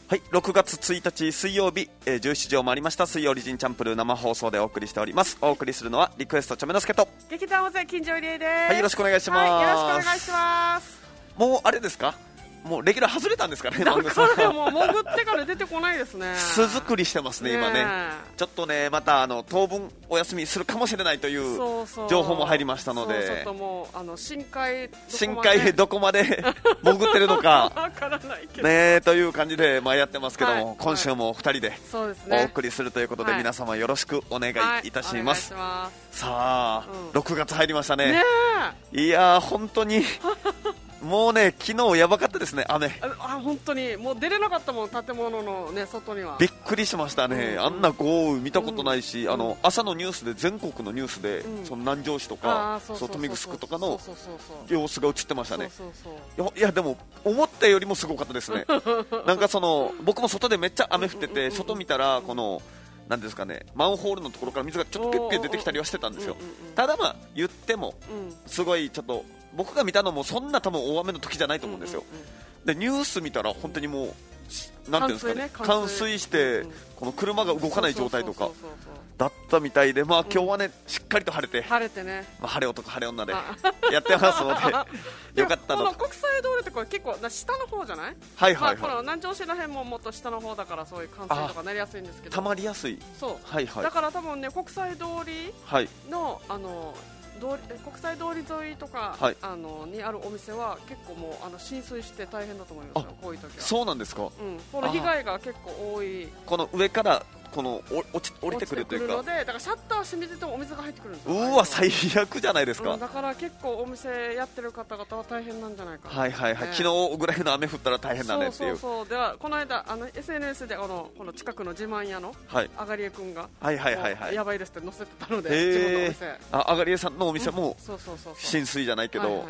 はい、6月1日水曜日、17時を回りました。水曜リジンチャンプルー生放送でお送りしております。お送りするのはリクエストチョメノスケと劇団大勢金城理恵です。 はい、よろしくお願いします。 はい、よろしくお願いします。 もうあれですか、もうレギュラー外れたんですかね。 だからもう潜ってから出てこないですね。 巣作りしてますね今ね。ちょっとねまた当分お休みするかもしれないという情報も入りましたので、 ちょっともう深海どこまで潜ってるのかわからないけどねという感じでやってますけども、今週も2人でお送りするということで、皆様よろしくお願いいたします。さあ、6月入りましたね。いやー本当にもうね昨日やばかったですね、雨。 本当にもう出れなかったもん、建物の、ね、外には。 びっくりしましたね、あんな豪雨見たことないし、朝のニュースで全国のニュースで、その南城市とか豊見城とかの様子が映ってましたね。いやでも思ったよりもすごかったですねなんか僕も外でめっちゃ雨降ってて、外見たらこのなんですかね、マンホールのところから水がちょっとピュッピュ出てきたりはしてたんですよ。ただ言ってもすごいちょっと僕が見たのもそんな多分大雨の時じゃないと思うんですよ。でニュース見たら本当にもうなんていうんですかね、冠水してこの車が動かない状態とかだったみたいで、今日はねしっかりと晴れてね、 晴れ男晴れ女でやってますのでよかったの。 この国際通りってこれ結構下の方じゃない？ はいはいはい。 この南城市の辺ももっと下の方だからそういう冠水とかなりやすいんですけど、 たまりやすい。 そう、 はいはい。 だから多分ね国際通りの、国際通り沿いとか、にあるお店は結構もう浸水して大変だと思いますよ、こういう時は。そうなんですか。この被害が結構多い。 この上からこの降りてくるというか、 ので、だからシャッター閉めててもお水が入ってくるんですよ。 うわ最悪じゃないですか。 だから結構お店やってる方々は大変なんじゃないかな。 はいはいはい、昨日ぐらいの雨降ったら大変だねっていう。 そうではこの間SNS でこの近くの自慢屋のあがりえくんがやばいですって載せてたので、自分のお店、 あがりえさんのお店も浸水じゃないけど、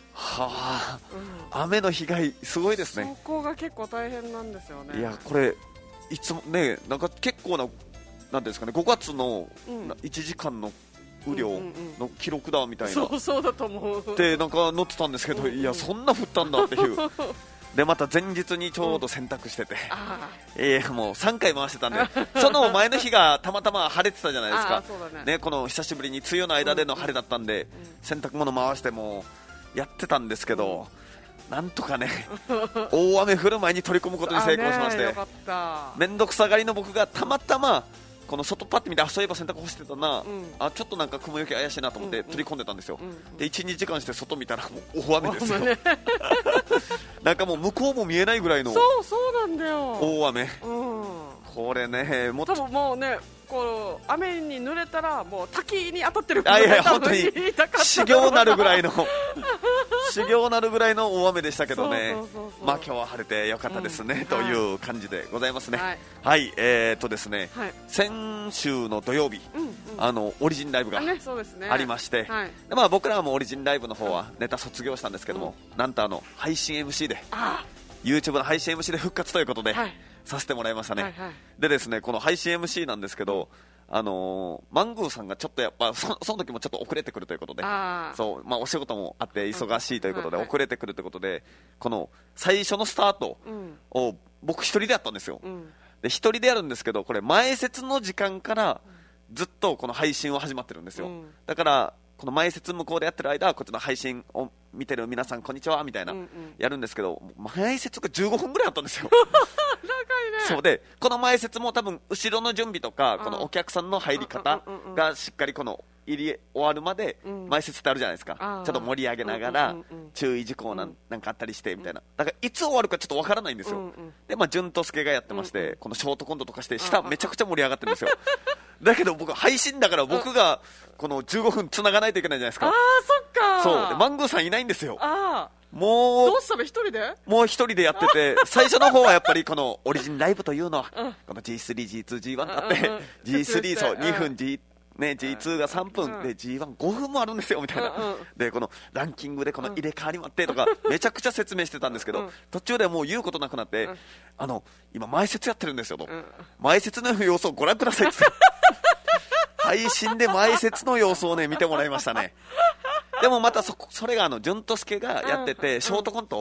雨の被害すごいですね。 そこが結構大変なんですよね。 いやこれいつもね、なんか結構な、なんですかね、5月の1時間の雨量の記録だみたいな、 そうだと思うでなんか載ってたんですけど、いやそんな降ったんだっていうでまた前日にちょうど洗濯してて、もう3回回してたんでその前の日がたまたま晴れてたじゃないですか。ね、この久しぶりに梅雨の間での晴れだったんで、洗濯物回してもやってたんですけど、なんとかね大雨降る前に取り込むことに成功しまして、面倒くさがりの僕がたまたまこの外パッて見て、そういえば洗濯干してたな、ちょっとなんか雲行き怪しいなと思って取り込んでたんですよ。で 1,2 時間して外見たらもう大雨ですよなんかもう向こうも見えないぐらいのそうなんだよ大雨。これねもうね、こう雨に濡れたらもう滝に当たってる本当に修行なるぐらいの修行なるぐらいの大雨でしたけどね。今日は晴れてよかったですね、という感じでございますね。はい、ですね、先週の土曜日、オリジンライブがありまして、僕らはもうオリジンライブの方はネタ卒業したんですけども、なんと配信 MC で YouTube の配信 MC で復活ということでさせてもらいましたね。でですね、この配信 MC なんですけど、マングーさんがちょっとやっぱその時もちょっと遅れてくるということで、お仕事もあって忙しいということで遅れてくるということで、この最初のスタートを僕一人でやったんですよ。で一人でやるんですけど、これ前説の時間からずっとこの配信は始まってるんですよ。だからこの前説向こうでやってる間はこっちの配信を見てる皆さんこんにちはみたいなやるんですけど、前説が15分ぐらいあったんですよそうでこの前説も多分後ろの準備とかこのお客さんの入り方がしっかりこの入り終わるまで前説ってあるじゃないですか。ちょっと盛り上げながら注意事項なんかあったりしてみたいな、だからいつ終わるかちょっとわからないんですよ。で潤と助がやってまして、このショートコントとかして下めちゃくちゃ盛り上がってるんですよだけど僕配信だから僕がこの15分つながないといけないじゃないですか。そうでマングーさんいないんですよ。もうどうしたの、一人でもう一人でやってて最初の方はやっぱりこのオリジンライブというのはこの G3、G2、G1 があって G3 そう2分 G2 が3分で G15 分もあるんですよみたいな、でこのランキングでこの入れ替わりもあってとかめちゃくちゃ説明してたんですけど、途中でもう言うことなくなって、今前説やってるんですよと、前説の様子をご覧くださいって配信で前説の様子をね見てもらいましたね。でもまたそれが潤と助がやっててショートコント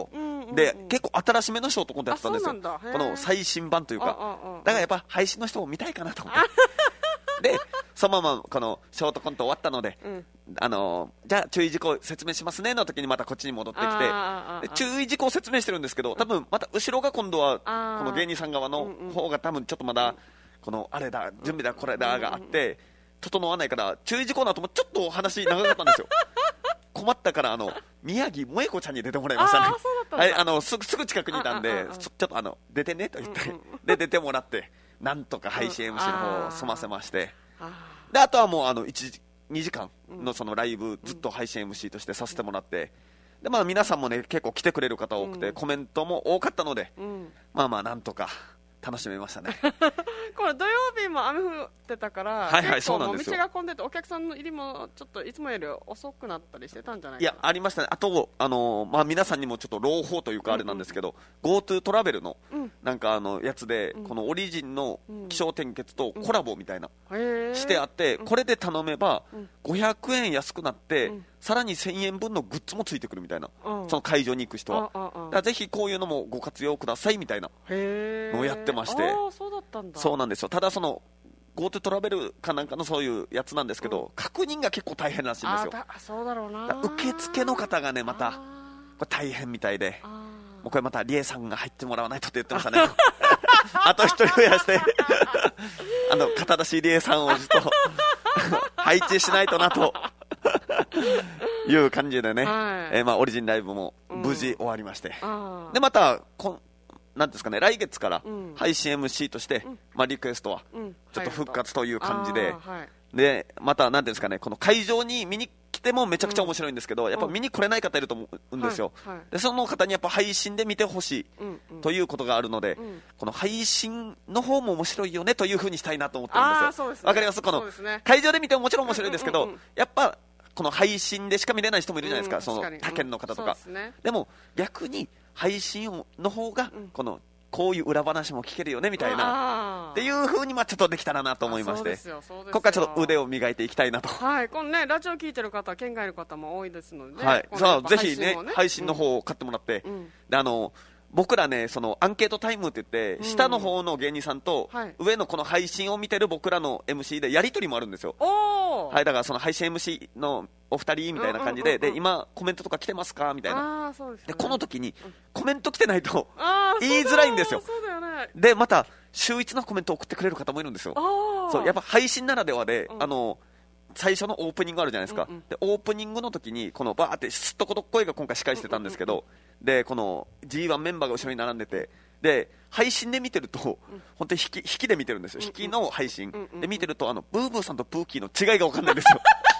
で、結構新しめのショートコントやってたんですよ。この最新版というか。だからやっぱ配信の人も見たいかなと思って。で、そのままこのショートコント終わったので、じゃあ注意事項説明しますねの時にまたこっちに戻ってきて、で注意事項説明してるんですけど、多分また後ろが今度はこの芸人さん側の方が多分ちょっとまだこのあれだ準備だこれだがあって整わないから、注意事項の後もちょっと話長かったんですよ。困ったから宮城萌子ちゃんに出てもらいましたね。はい、すぐ近くにいたんで、ちょっと出てねと言って、で出てもらってなんとか配信 MC の方を済ませまして、であとはもう2時間のそのライブずっと配信 MC としてさせてもらって、でまあ皆さんもね結構来てくれる方多くて、コメントも多かったので、まあまあなんとか楽しめましたね。 これ土曜日も雨降ってたから、結構もう道が混んでて、お客さんの入りもちょっといつもより遅くなったりしてたんじゃないかな。 いやありましたね。あとまあ、皆さんにもちょっと朗報というかあれなんですけど、GoTo トラベルのなんかやつで、このオリジンの気象点結とコラボみたいな、してあって、これで頼めば500円安くなって、さらに1000円分のグッズもついてくるみたいな、その会場に行く人は、だからぜひこういうのもご活用くださいみたいなのをやってまして。 そうだったんだ。 そうなんですよ。ただその GoTo トラベルかなんかのそういうやつなんですけど、確認が結構大変らしいんですよ。 そうだろうな。 受付の方がねまたこれ大変みたいで、もうこれまたリエさんが入ってもらわないとって言ってましたね。あと一人増やして肩出しリエさんをちょっと配置しないとなという感じでね、まあ、オリジンライブも無事終わりまして、でまたなんですかね、来月から配信 MC として、まあ、リクエストはちょっと復活という感じで、でまたなんですかね、この会場に見に来てもめちゃくちゃ面白いんですけど、やっぱ見に来れない方いると思うんですよ。でその方にやっぱ配信で見てほしいということがあるので、この配信の方も面白いよねというふうにしたいなと思ってるんですよ。わかります？この会場で見てももちろん面白いですけど、やっぱこの配信でしか見れない人もいるじゃないですか、その他県の方とか。でも逆に配信の方がこういう裏話も聞けるよねみたいなっていう風にちょっとできたらなと思いまして、ここからちょっと腕を磨いていきたいなと。 はい、このねラジオ聞いてる方、県外の方も多いですので、 はい、そうぜひね配信の方を買ってもらって、で僕らねそのアンケートタイムって言って、下の方の芸人さんと上のこの配信を見てる僕らの MC でやり取りもあるんですよ。はい、だからその配信 MC のお二人みたいな感じで、で今コメントとか来てますかみたいな。でこの時にコメント来てないと言いづらいんですよ。でまた秀逸なコメントを送ってくれる方もいるんですよ。そうやっぱ配信ならではで、最初のオープニングあるじゃないですか。でオープニングの時にこのバーってすっとこどっこいが今回司会してたんですけど、でこの G1 メンバーが後ろに並んでて、で配信で見てると、本当に引きで見てるんですよ。引きの配信で見てるとブーブーさんとプーキーの違いが分かんないんですよ。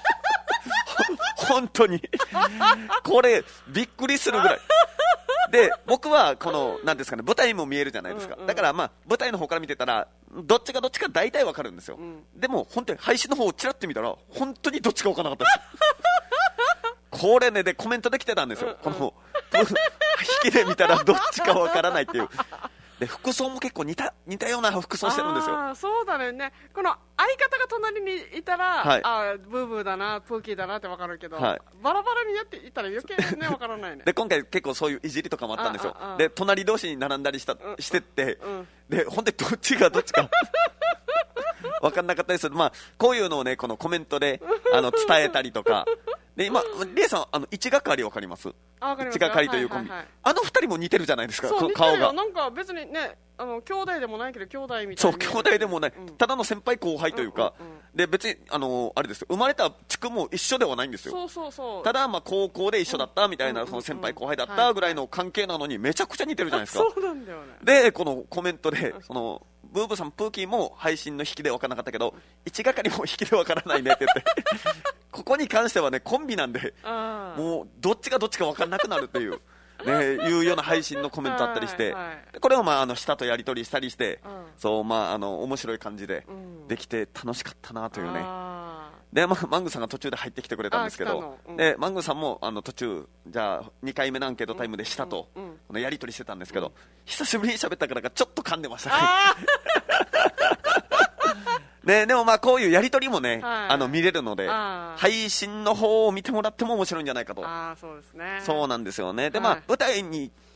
本当にこれびっくりするぐらいで、僕はこのなんですかね、舞台も見えるじゃないですか。だからまあ舞台の方から見てたらどっちがどっちか大体わかるんですよ。でも本当に配信の方をちらって見たら本当にどっちかわからなかったです。これね、でコメントできてたんですよ。この引きで見たらどっちかわからないっていう。で服装も結構似たような服装してるんですよ。 そうだね。この相方が隣にいたら、ブーブーだな、プーキーだなって分かるけど、バラバラにやっていたら余計ね分からないね。 で今回結構そういういじりとかもあったんですよ。で隣同士に並んだりしてって、で本当にどっちがどっちか分かんなかったりする。まあこういうのをねこのコメントで伝えたりとか。で今リエさん一係分かります？一係というコンビ、二人も似てるじゃないですか。顔がなんか別にね兄弟でもないけど兄弟みたいな。 そう兄弟でもない、ただの先輩後輩というか、で別にあれですよ、生まれた地区も一緒ではないんですよ。ただまあ高校で一緒だったみたいな、その先輩後輩だったぐらいの関係なのにめちゃくちゃ似てるじゃないですか。 そうなんだよね。 でこのコメントでそのブーブーさんプーキーも配信の引きで分からなかったけど一係も引きで分からないねって言ってここに関してはねコンビなんでもうどっちがどっちか分からなくなるっていういうような配信のコメントあったりして、これをまあ下とやり取りしたりして、そうまあ面白い感じでできて楽しかったなというね。でマングさんが途中で入ってきてくれたんですけど、でマングさんも途中じゃあ2回目のアンケートタイムで下とやり取りしてたんですけど、久しぶりに喋ったからかちょっと噛んでましたね。でもまあこういうやり取りもね、見れるので配信の方を見てもらっても面白いんじゃないかと。 そうですね。 そうなんですよね。でまあ舞台に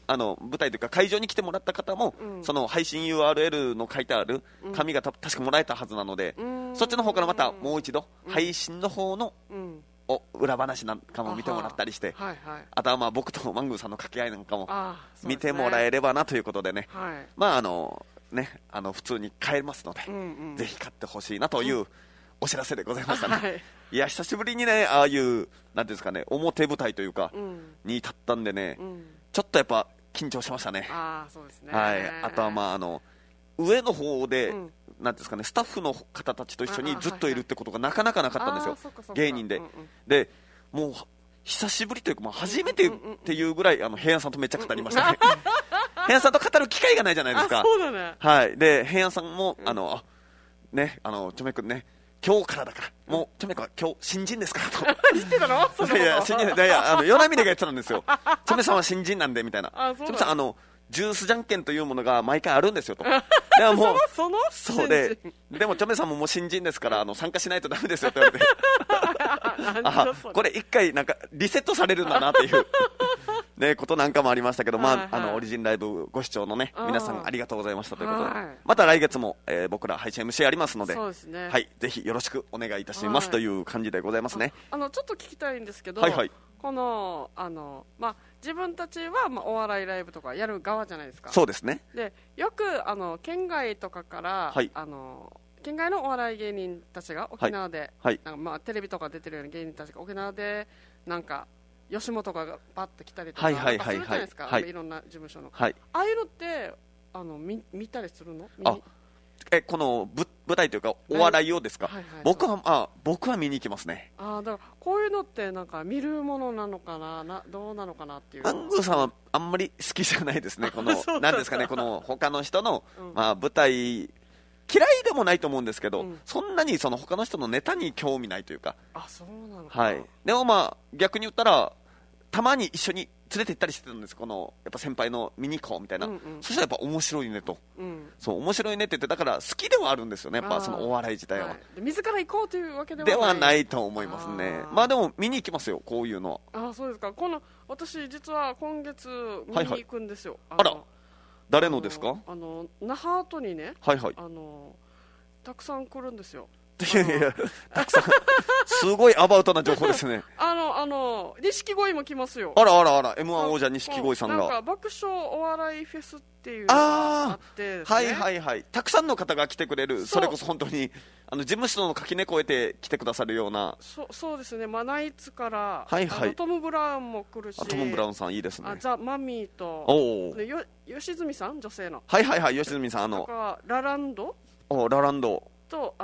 舞台というか会場に来てもらった方も、その配信 URL の書いてある紙が確かもらえたはずなので、そっちの方からまたもう一度配信の方の裏話なんかも見てもらったりして、あとはまあ僕とマングーさんの掛け合いなんかも見てもらえればなということでね、まあ普通に買えますので、ぜひ買ってほしいなというお知らせでございましたね。いや久しぶりにね、ああいうなんていうんですかね、表舞台というか、に立ったんでね、ちょっとやっぱ緊張しましたね。 そうですね。 あとはまあ上の方で、なんですかね、スタッフの方たちと一緒にずっといるってことがなかなかなかったんですよ、芸人で。でもう久しぶりというか、初めてっていうぐらい平安さんとめっちゃ語りましたね。平安さんと語る機会がないじゃないですか。 そうだね。 はい。で平安さんもね、ちょめくんね、今日からだからもうちょめくんは今日新人ですからと言ってたの？ いや新人、いや与那嶺が言ってたんですよ。ちょめさんは新人なんでみたいな。ちょめさんジュースじゃんけんというものが毎回あるんですよと。でもそうでもちょめさんももう新人ですから参加しないとダメですよって言われてこれ一回なんかリセットされるんだなっていうね、ことなんかもありましたけど、オリジンライブご視聴のね皆さんありがとうございましたということで、また来月も、僕ら配信 MC ありますので、 そうですね、 はい、ぜひよろしくお願いいたしますという感じでございますね。 ちょっと聞きたいんですけど、この自分たちはお笑いライブとかやる側じゃないですか。 そうですね。 でよく県外とかから、県外のお笑い芸人たちが沖縄で、テレビとか出てるような芸人たちが沖縄でなんか吉本がバッと来たりとかするじゃないですか、いろんな事務所の、ああいうのって見たりするの？ この舞台というかお笑いをですか？僕は見に行きますね。 だからこういうのってなんか見るものなのかな、どうなのかなっていう。 アングーさんはあんまり好きじゃないですね。このなんですかね、この他の人の、舞台嫌いでもないと思うんですけど、そんなにその他の人のネタに興味ないというか。 そうなのか。 でも逆に言ったらたまに一緒に連れて行ったりしてたんです。このやっぱ先輩の見に行こうみたいな、そしたらやっぱ面白いねと、そう面白いねって言って、だから好きではあるんですよね、やっぱそのお笑い自体は。 自ら行こうというわけではないと思いますね。でも見に行きますよ、こういうのは。 そうですか。私実は今月見に行くんですよ。 あら、誰のですか？ 那覇後にね、たくさん来るんですよ。 いやたくさんすごいアバウトな情報ですね。 錦鯉も来ますよ。 あら M1 王者錦鯉さんがなんか爆笑お笑いフェスっていうのがあってですね、 たくさんの方が来てくれる。それこそ本当に事務所の垣根越えて来てくださるような。 そうですね。ナイツからトム・ブラウンも来るし、 トム・ブラウンさんいいですね。 ザ・マミーと吉住さん、女性の吉住さん、 ラランドと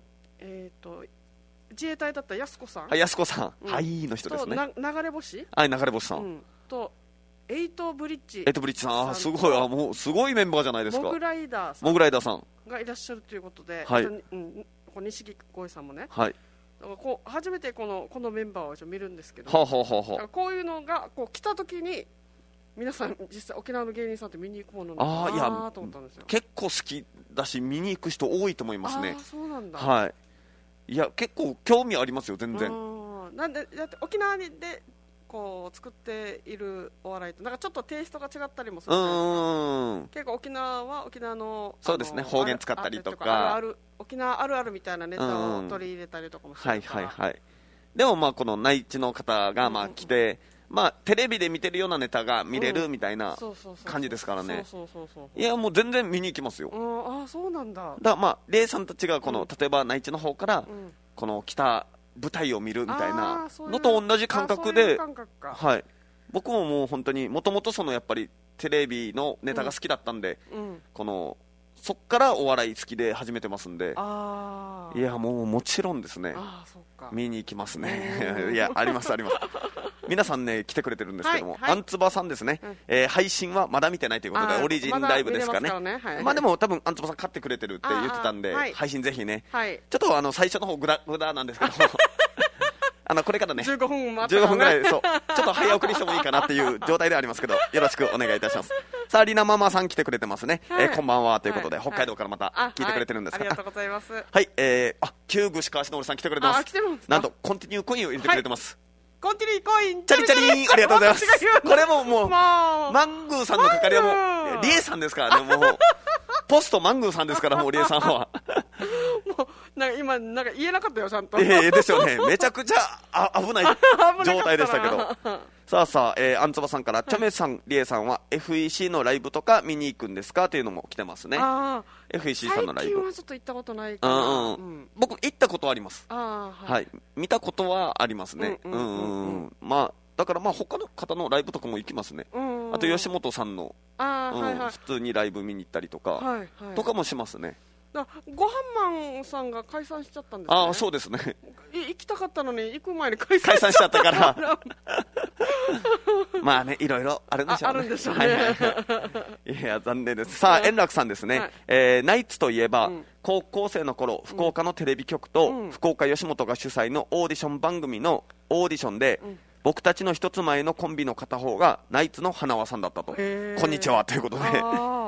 自衛隊だったやすこさん、 やすこさん、いいの人ですね。 流れ星流れ星さん、 とエイトブリッジさん、すごい、もうすごいメンバーじゃないですか。 モグライダーさんがいらっしゃるということで、錦鯉さんもね、初めてこのメンバーを見るんですけど、こういうのが来た時に皆さん実際沖縄の芸人さんって見に行くものなのかなと思ったんですよ。 結構好きだし見に行く人多いと思いますね。 そうなんだ。 いや結構興味ありますよ、全然。 なんでだって沖縄で作っているお笑いとなんかちょっとテイストが違ったりもするじゃないですか。結構沖縄は沖縄のそうですね、方言使ったりとか沖縄あるあるみたいなネタを取り入れたりとかもするから。 でもこの内地の方が来て、テレビで見てるようなネタが見れるみたいな感じですからね。いやもう全然見に行きますよ。 そうなんだ。 レイさんたちが例えば内地の方から来た舞台を見るみたいなのと同じ感覚で、僕ももう本当にもともとやっぱりテレビのネタが好きだったんで、そっからお笑い好きで始めてますんで、いやもちろんですね、見に行きますね。いやあります皆さんね来てくれてるんですけども、アンツバさんですね、配信はまだ見てないということでオリジンライブですかね。でも多分アンツバさん買ってくれてるって言ってたんで、配信ぜひね、ちょっと最初の方グダなんですけどこれからね 15分ぐらいちょっと早送りしてもいいかなっていう状態ではありますけど、よろしくお願いいたします。さあリナママさん来てくれてますね。こんばんはということで、北海道からまた聞いてくれてるんですか。 ありがとうございます。 旧具志川しのるさん来てくれてます。なんとコンティニューコインを入れてくれてます。 コンティニーコインチャリチャリン、ありがとうございます。これももうマングーさんの係はもうリエさんですからね。もうポストマングーさんですから、もうリエさんはもうなんか今なんか言えなかったよ、ちゃんと。 ですよね。めちゃくちゃ危ない状態でしたけどさあさあ、アンツバさんから、チョメさん、リエさんは FEC のライブとか見に行くんですかというのも来てますね。FEC さんのライブ最近はちょっと行ったことないかな。 僕行ったことはあります。 はい、 見たことはありますね。まあだからまあ他の方のライブとかも行きますね。あと吉本さんの普通にライブ見に行ったりとかとかもしますね。 ごはんマンさんが解散しちゃったんですね。 そうですね。 行きたかったのに行く前に解散しちゃったからまあね、いろいろあるんでしょうね。 あるんでしょうね。 いや残念です。さあ円楽さんですね。ナイツといえば高校生の頃、福岡のテレビ局と福岡吉本が主催のオーディション番組のオーディションで、僕たちの一つ前のコンビの片方がナイツの花輪さんだったと。こんにちはということで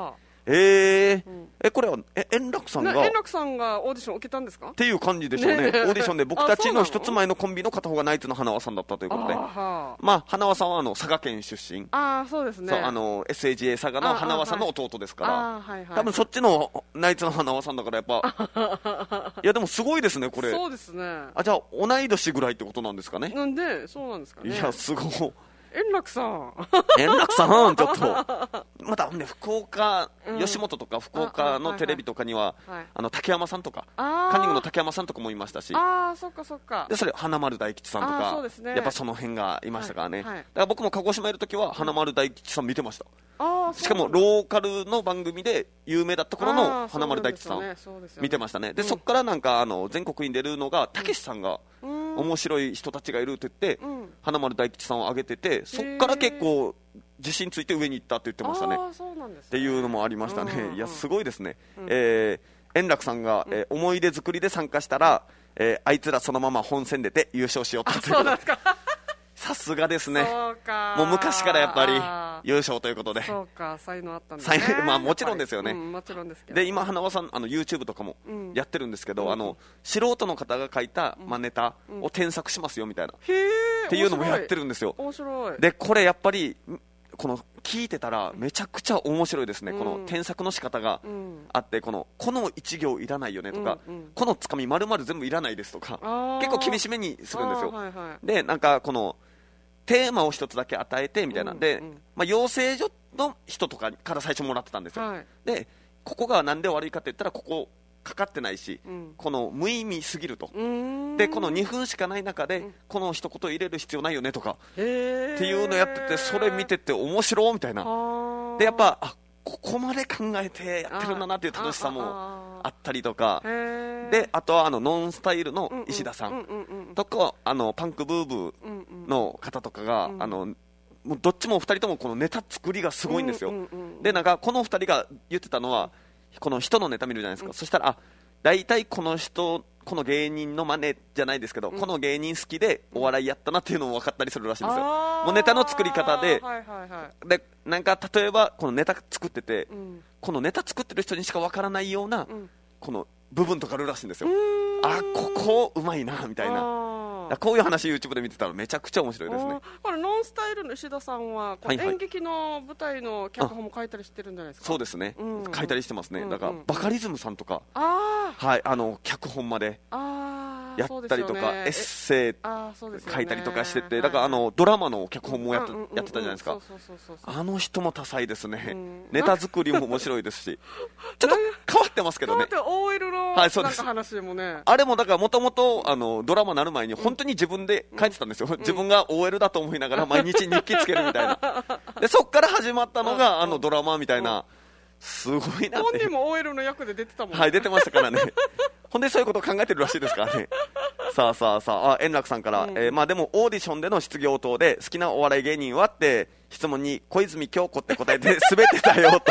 これは円楽さんがオーディションを受けたんですかっていう感じでしょうね。オーディションで僕たちの一つ前のコンビの片方がナイツの花輪さんだったということで、まあ花輪さんは佐賀県出身。 そうですね。 SAGA 佐賀の花輪さんの弟ですから、多分そっちのナイツの花輪さんだからやっぱいやでもすごいですねこれ。 そうですね。 じゃあ同い年ぐらいってことなんですかね。 なんでそうなんですかね。 いやすごい。 円楽さんちょっとまたね、福岡、吉本とか福岡のテレビとかには竹山さんとかカンニングの竹山さんとかもいましたし、 そっかそっか。 でそれ花丸大吉さんとか、やっぱその辺がいましたからね。だから僕も鹿児島いるときは花丸大吉さん見てました。しかもローカルの番組で有名だった頃の花丸大吉さん見てましたね。でそっからなんか全国に出るのがたけしさんが面白い人たちがいるって言って花丸大吉さんを挙げてて、そっから結構自信ついて上に行ったって言ってましたね。っていうのもありましたね。いやすごいですね。円楽さんが思い出作りで参加したらあいつらそのまま本戦出て優勝しようと。 そうですか。 さすがですね。もう昔からやっぱり優勝ということで。 そうか、才能あったんですね。 まあもちろんですよね。 もちろんですけど。 で今花輪さんYouTube とかもやってるんですけど、素人の方が書いたネタを添削しますよみたいなっていうのもやってるんですよ。 面白い。 でこれやっぱりこの聞いてたらめちゃくちゃ面白いですね。この添削の仕方があって、この一行いらないよねとか、このつかみ丸々全部いらないですとか、結構厳しめにするんですよ。でなんかこのテーマを一つだけ与えてみたいなんで、養成所の人とかから最初もらってたんですよ。でここがなんで悪いかって言ったら、ここかかってないし、この無意味すぎると。でこの2分しかない中でこの一言入れる必要ないよねとかっていうのやってて、それ見てて面白いみたいな。でやっぱここまで考えてやってるんだなっていう楽しさもあったりとかで、あとはノンスタイルの石田さんとかパンクブーブーの方とかがもうどっちも2人ともこのネタ作りがすごいんですよ。でなんかこの2人が言ってたのは、この人のネタ見るじゃないですか。そしたら大体この芸人の真似じゃないですけど、この芸人好きでお笑いやったなっていうのも分かったりするらしいんですよ。もうネタの作り方で、でなんか例えばこのネタ作ってて、このネタ作ってる人にしか分からないようなこの部分とかあるらしいんですよ。ここうまいなみたいな。こういう話 YouTube で見てたらめちゃくちゃ面白いですね。 これノンスタイルの石田さんは演劇の舞台の脚本も書いたりしてるんじゃないですか。 そうですね、書いたりしてますね。だからバカリズムさんとか脚本までやったりとか、エッセイ書いたりとかしてて、だからドラマの脚本もやってたじゃないですか。あの人も多彩ですね。ネタ作りも面白いですし、ちょっと変わってますけどね。 OL のなんか話もね、 あれもだからもともとドラマなる前に本当に自分で書いてたんですよ。自分が OL だと思いながら毎日日記つけるみたいな。でそっから始まったのがドラマみたいな。すごいなって。 本人も OL の役で出てたもんね。 出てましたからね。ほんでそういうことを考えてるらしいですからね。さあ円楽さんから、まあでもオーディションでの質疑応答で好きなお笑い芸人はって質問に小泉京子って答えて滑ってたよと。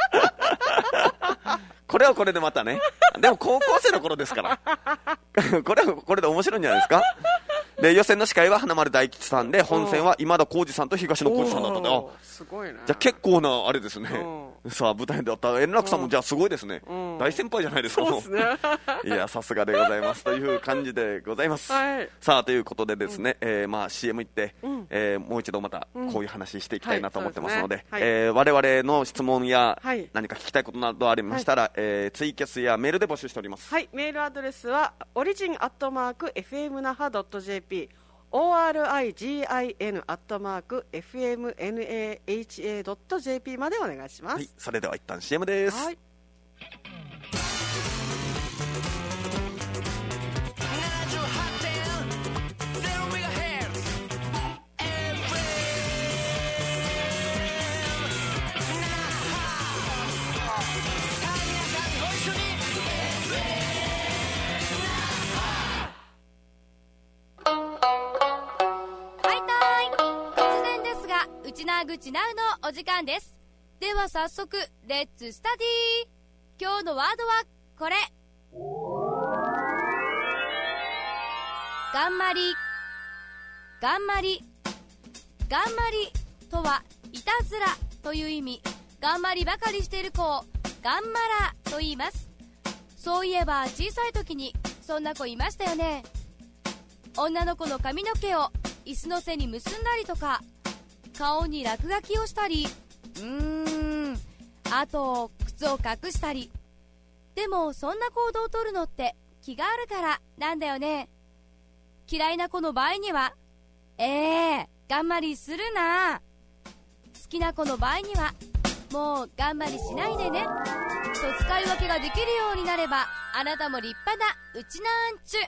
これはこれでまたね。でも高校生の頃ですから。これはこれで面白いんじゃないですか。で予選の司会は華丸大吉さんで、本戦は今田耕司さんと東野幸治さんだったんで、 すごいね。 じゃあ結構なあれですね。 さあ舞台であった円楽さんもじゃあすごいですね、大先輩じゃないですか。 そうですねいやさすがでございますという感じでございます、はい、さあということでですね、まあ CM 行って、もう一度またこういう話していきたいなと思ってますので、我々の質問や何か聞きたいことなどありましたら、ツイキャスやメールで募集しております。 はい、メールアドレスはorigin@fmnaha.jp origin@fmnaha.jp までお願いします。はい、 それでは一旦 CM です。はい。 口なうのお時間です。では早速レッツスタディ。今日のワードはこれ、がんまり。がんまり。がんまりとはいたずらという意味。がんまりばかりしている子をがんまらと言います。そういえば小さい時にそんな子いましたよね。女の子の髪の毛を椅子の背に結んだりとか、顔に落書きをしたり、あと靴を隠したり。でもそんな行動をとるのって気があるからなんだよね。嫌いな子の場合にはがんまりするな。好きな子の場合にはもうがんまりしないでねと使い分けができるようになれば、あなたも立派なうちなんちゅ。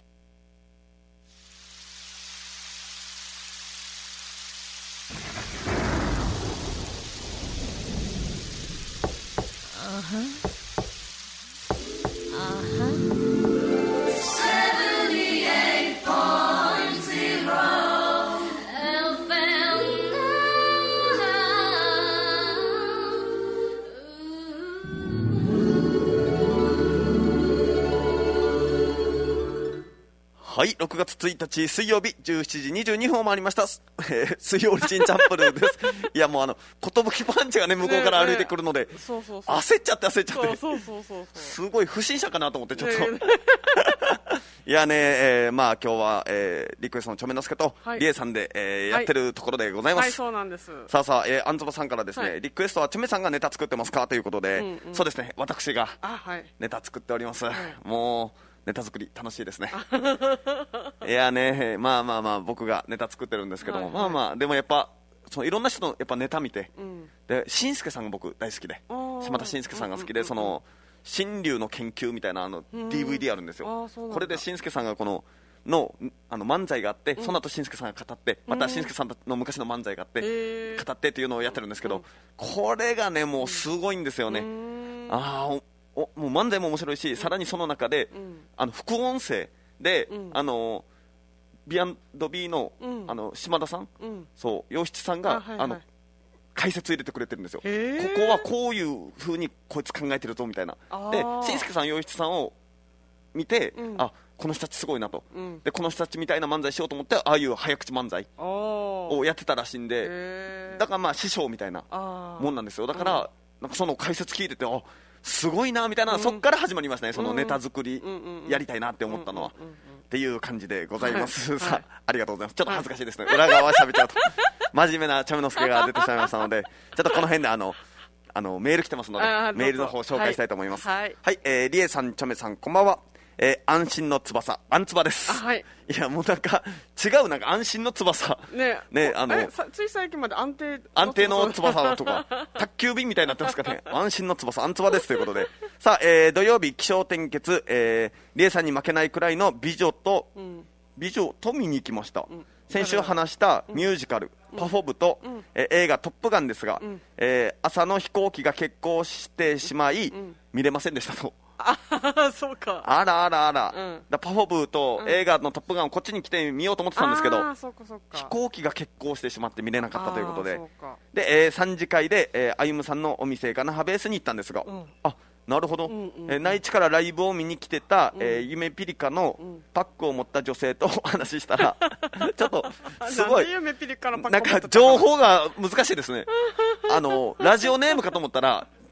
はい、6月1日水曜日17時22分を回りました。水曜日チンチャンプルーです。いやもう寿パンチがね向こうから歩いてくるので、焦っちゃってすごい不審者かなと思ってちょっと、いやね、まあ今日は、リクエストのちょめのすけとリエさんで、やってるところでございます。 はい、そうなんです。 さあさあ、あんつばさんからですね、リクエストはちょめさんがネタ作ってますかということで、そうですね、私がネタ作っております。もうネタ作り楽しいですね。いやね、まあ僕がネタ作ってるんですけども、でもやっぱそのいろんな人のやっぱネタ見て、でしんすけさんが僕大好きで、島田しんすけさんが好きで、その新流の研究みたいなDVD あるんですよ。これでしんすけさんが漫才があって、その後しんすけさんが語って、またしんすけさんの昔の漫才があって語ってっていうのをやってるんですけど、これがねもうすごいんですよね。もう漫才も面白いし、さらにその中で、副音声で、B&B の、島田さん、そう洋七さんが、解説入れてくれてるんですよ。ここはこういう風にこいつ考えてるぞみたいな。でしんすけさん洋七さんを見て、この人たちすごいなと、でこの人たちみたいな漫才しようと思って、ああいう早口漫才をやってたらしいんで、だからまあ師匠みたいなもんなんですよ。だから、なんかその解説聞いてて、すごいなみたいな、そこから始まりましたね、そのネタ作りやりたいなって思ったのは、っていう感じでございます。さあ、ありがとうございます。ちょっと恥ずかしいですね、裏側喋っちゃうと真面目なちゃめのすけが出てしまいましたので、ちょっとこの辺でメール来てますので、メールの方紹介したいと思います。はい、リエさん、ちゃめさん、こんばんは。安心の翼、あんつばです。いやもうなんか違う、なんか安心の翼ね、 つい最近まで安定の翼とか宅急便みたいになってますかね。安心の翼、あんつばですということで、さあ、土曜日気象転結、リエさんに負けないくらいの美女と見に行きました。先週話したミュージカル、パフォブと、映画トップガンですが、朝の飛行機が欠航してしまい、見れませんでしたと。 そうか。 あら、パフォブと映画のトップガンをこっちに来て見ようと思ってたんですけど、飛行機が欠航してしまって見れなかったということで、で、3次会で、歩夢さんのお店が那覇ベースに行ったんですが、なるほど、内地からライブを見に来てた、夢ピリカのパックを持った女性とお話ししたらちょっとすごいなんか情報が難しいですね。ラジオネームかと思ったら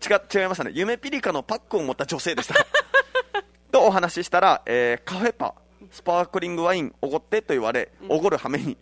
違いましたね。夢ピリカのパックを持った女性でしたとお話ししたら、カフェパスパークリングワインおごってと言われ、おごる羽目に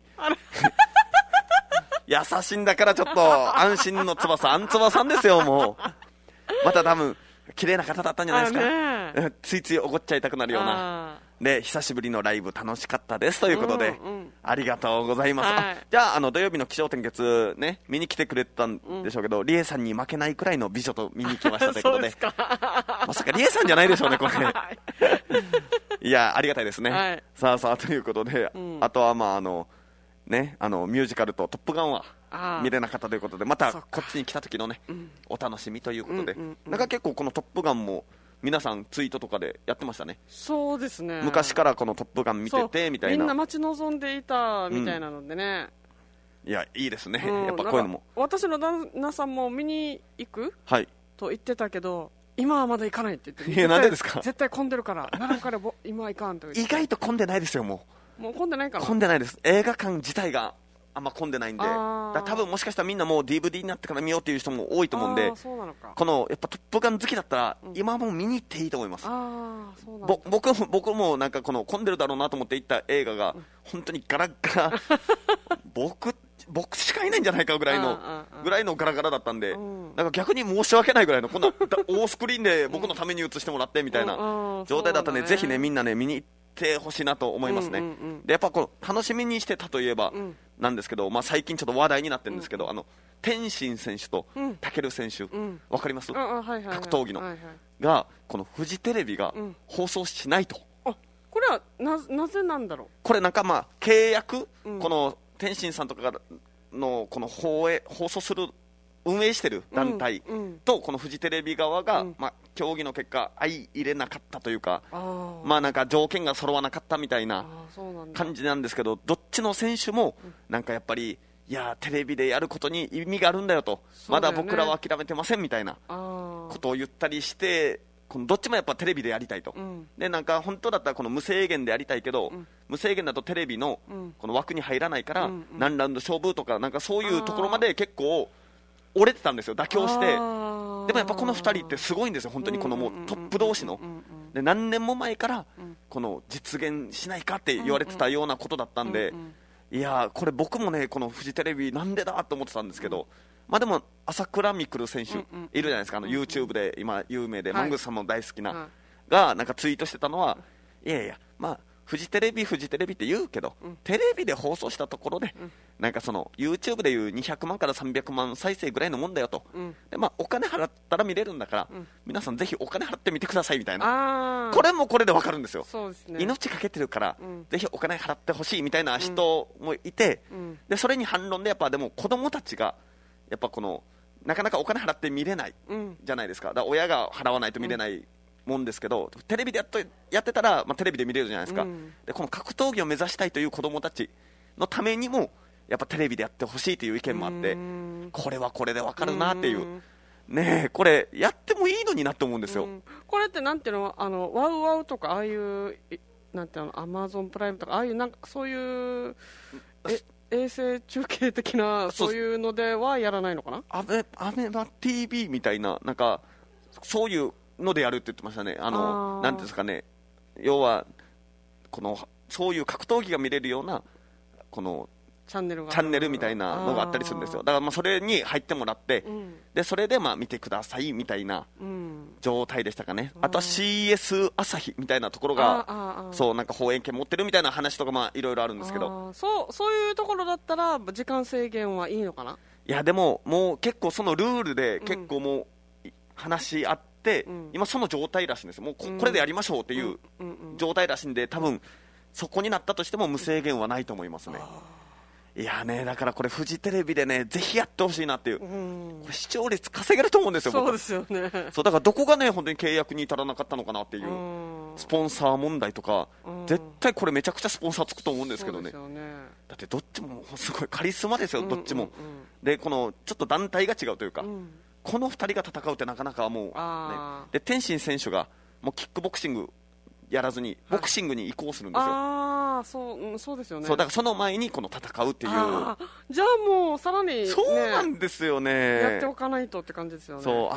優しいんだからちょっと安心の翼あんつばさんですよ。もうまた多分綺麗な方だったんじゃないですか。ついついおごっちゃいたくなるようなで、久しぶりのライブ楽しかったですということで、ありがとうございます、はい、じゃあ土曜日の気象点結ね見に来てくれたんでしょうけど、リエさんに負けないくらいの美女と見に来ましたということでまさかリエさんじゃないでしょうねこれいやありがたいですね、はい、さあということで、あとはミュージカルとトップガンは見れなかったということで、またこっちに来た時のね、お楽しみということで、なんか結構このトップガンも皆さんツイートとかでやってましたね。 そうですね、 昔からこのトップガン見ててみたいな、 みんな待ち望んでいたみたいなのでね、 いやいいですね、やっぱこういうのも。 私の旦那さんも見に行く、 はい、 と言ってたけど、今はまだ行かないって言って、 いやなんでですか。 絶対混んでるからならんから今は行かんと言って。 意外と混んでないですよ。もう混んでないかな。 混んでないです。映画館自体があんま混んでないんで、多分もしかしたらみんなもう DVD になってから見ようっていう人も多いと思うんで、 そうなのか。 このやっぱトップガン好きだったら、今も見に行っていいと思います。 そうなんだ。 僕もなんかこの混んでるだろうなと思って行った映画が、本当にガラッガラ僕しかいないんじゃないかぐらいのガラガラだったんで、なんか逆に申し訳ないぐらいのこんな大スクリーンで僕のために映してもらってみたいな状態だったんで、ぜひねみんなね見に行ってほしいなと思いますね。でやっぱこの楽しみにしてたといえばなんですけど、最近ちょっと話題になってるんですけど、天心選手とタケル選手、わかります？格闘技のがこのフジテレビが放送しないと。 これはなぜなんだろう。 これなんか契約、この天心さんとかのこの放送する運営してる団体とこのフジテレビ側が、協議の結果相入れなかったというか、なんか条件が揃わなかったみたいな感じなんですけど、どっちの選手もなんかやっぱり、いやテレビでやることに意味があるんだよと、まだ僕らは諦めてませんみたいなことを言ったりして、このどっちもやっぱテレビでやりたいと、でなんか本当だったらこの無制限でやりたいけど、無制限だとテレビのこの枠に入らないから、何ラウンド勝負とかなんかそういうところまで結構折れてたんですよ、妥協して。でもやっぱこの2人ってすごいんですよ、本当にこのもうトップ同士の、で何年も前からこの実現しないかって言われてたようなことだったんで、いやこれ僕もねこのフジテレビなんでだと思ってたんですけど、でも朝倉未来選手いるじゃないですか、YouTube で今有名で、マングスさんも大好きな、がなんかツイートしてたのは、いやいやフジテレビって言うけど、テレビで放送したところで、なんかその YouTube でいう200万から300万再生ぐらいのもんだよと、でお金払ったら見れるんだから、皆さんぜひお金払ってみてくださいみたいな、これもこれで分かるんですよ。 そうですね、 命かけてるから、ぜひお金払ってほしいみたいな人もいて、でそれに反論でやっぱでも子供たちがやっぱこのなかなかお金払って見れないじゃないですか。だから親が払わないと見れないもんですけど、テレビでやってたら、テレビで見れるじゃないですか、でこの格闘技を目指したいという子どもたちのためにもやっぱテレビでやってほしいという意見もあって、これはこれで分かるなっていう、ねえこれやってもいいのになって思うんですよ。 これってなんていうの、ワウワウとかああいうなんていうの、アマゾンプライムとかああいうなんかそういう衛星中継的なそういうのではやらないのかな。 アメバ TV みたいな、なんかそういうのでやるって言ってましたね。なんていうんですかね、要はこのそういう格闘技が見れるようなこのチャンネルみたいなのがあったりするんですよ。だからそれに入ってもらって、でそれで見てくださいみたいな状態でしたかね。あとは CS 朝日みたいなところがそうなんか放映権持ってるみたいな話とかいろいろあるんですけど、 そういうところだったら時間制限はいいのかな。 いやでももう結構そのルールで結構もう話し合って、今その状態らしいんですよ。もうこれでやりましょうっていう状態らしいんで、多分そこになったとしても無制限はないと思いますね。いやね、だからこれフジテレビでねぜひやってほしいなっていう、これ視聴率稼げると思うんですよ。 そうですよね。 そうだからどこがね本当に契約に至らなかったのかなっていう、スポンサー問題とか、絶対これめちゃくちゃスポンサーつくと思うんですけどね。だってどっちもすごいカリスマですよ、どっちも。でこのちょっと団体が違うというか、この2人が戦うってなかなかもう、ね、で天心選手がもうキックボクシングやらずにボクシングに移行するんですよ。 ああ、そうですよね。 そうだからその前にこの戦うっていう。 じゃあもうさらに、ね、 そうなんですよね。 やっておかないとって感じですよね。 そう、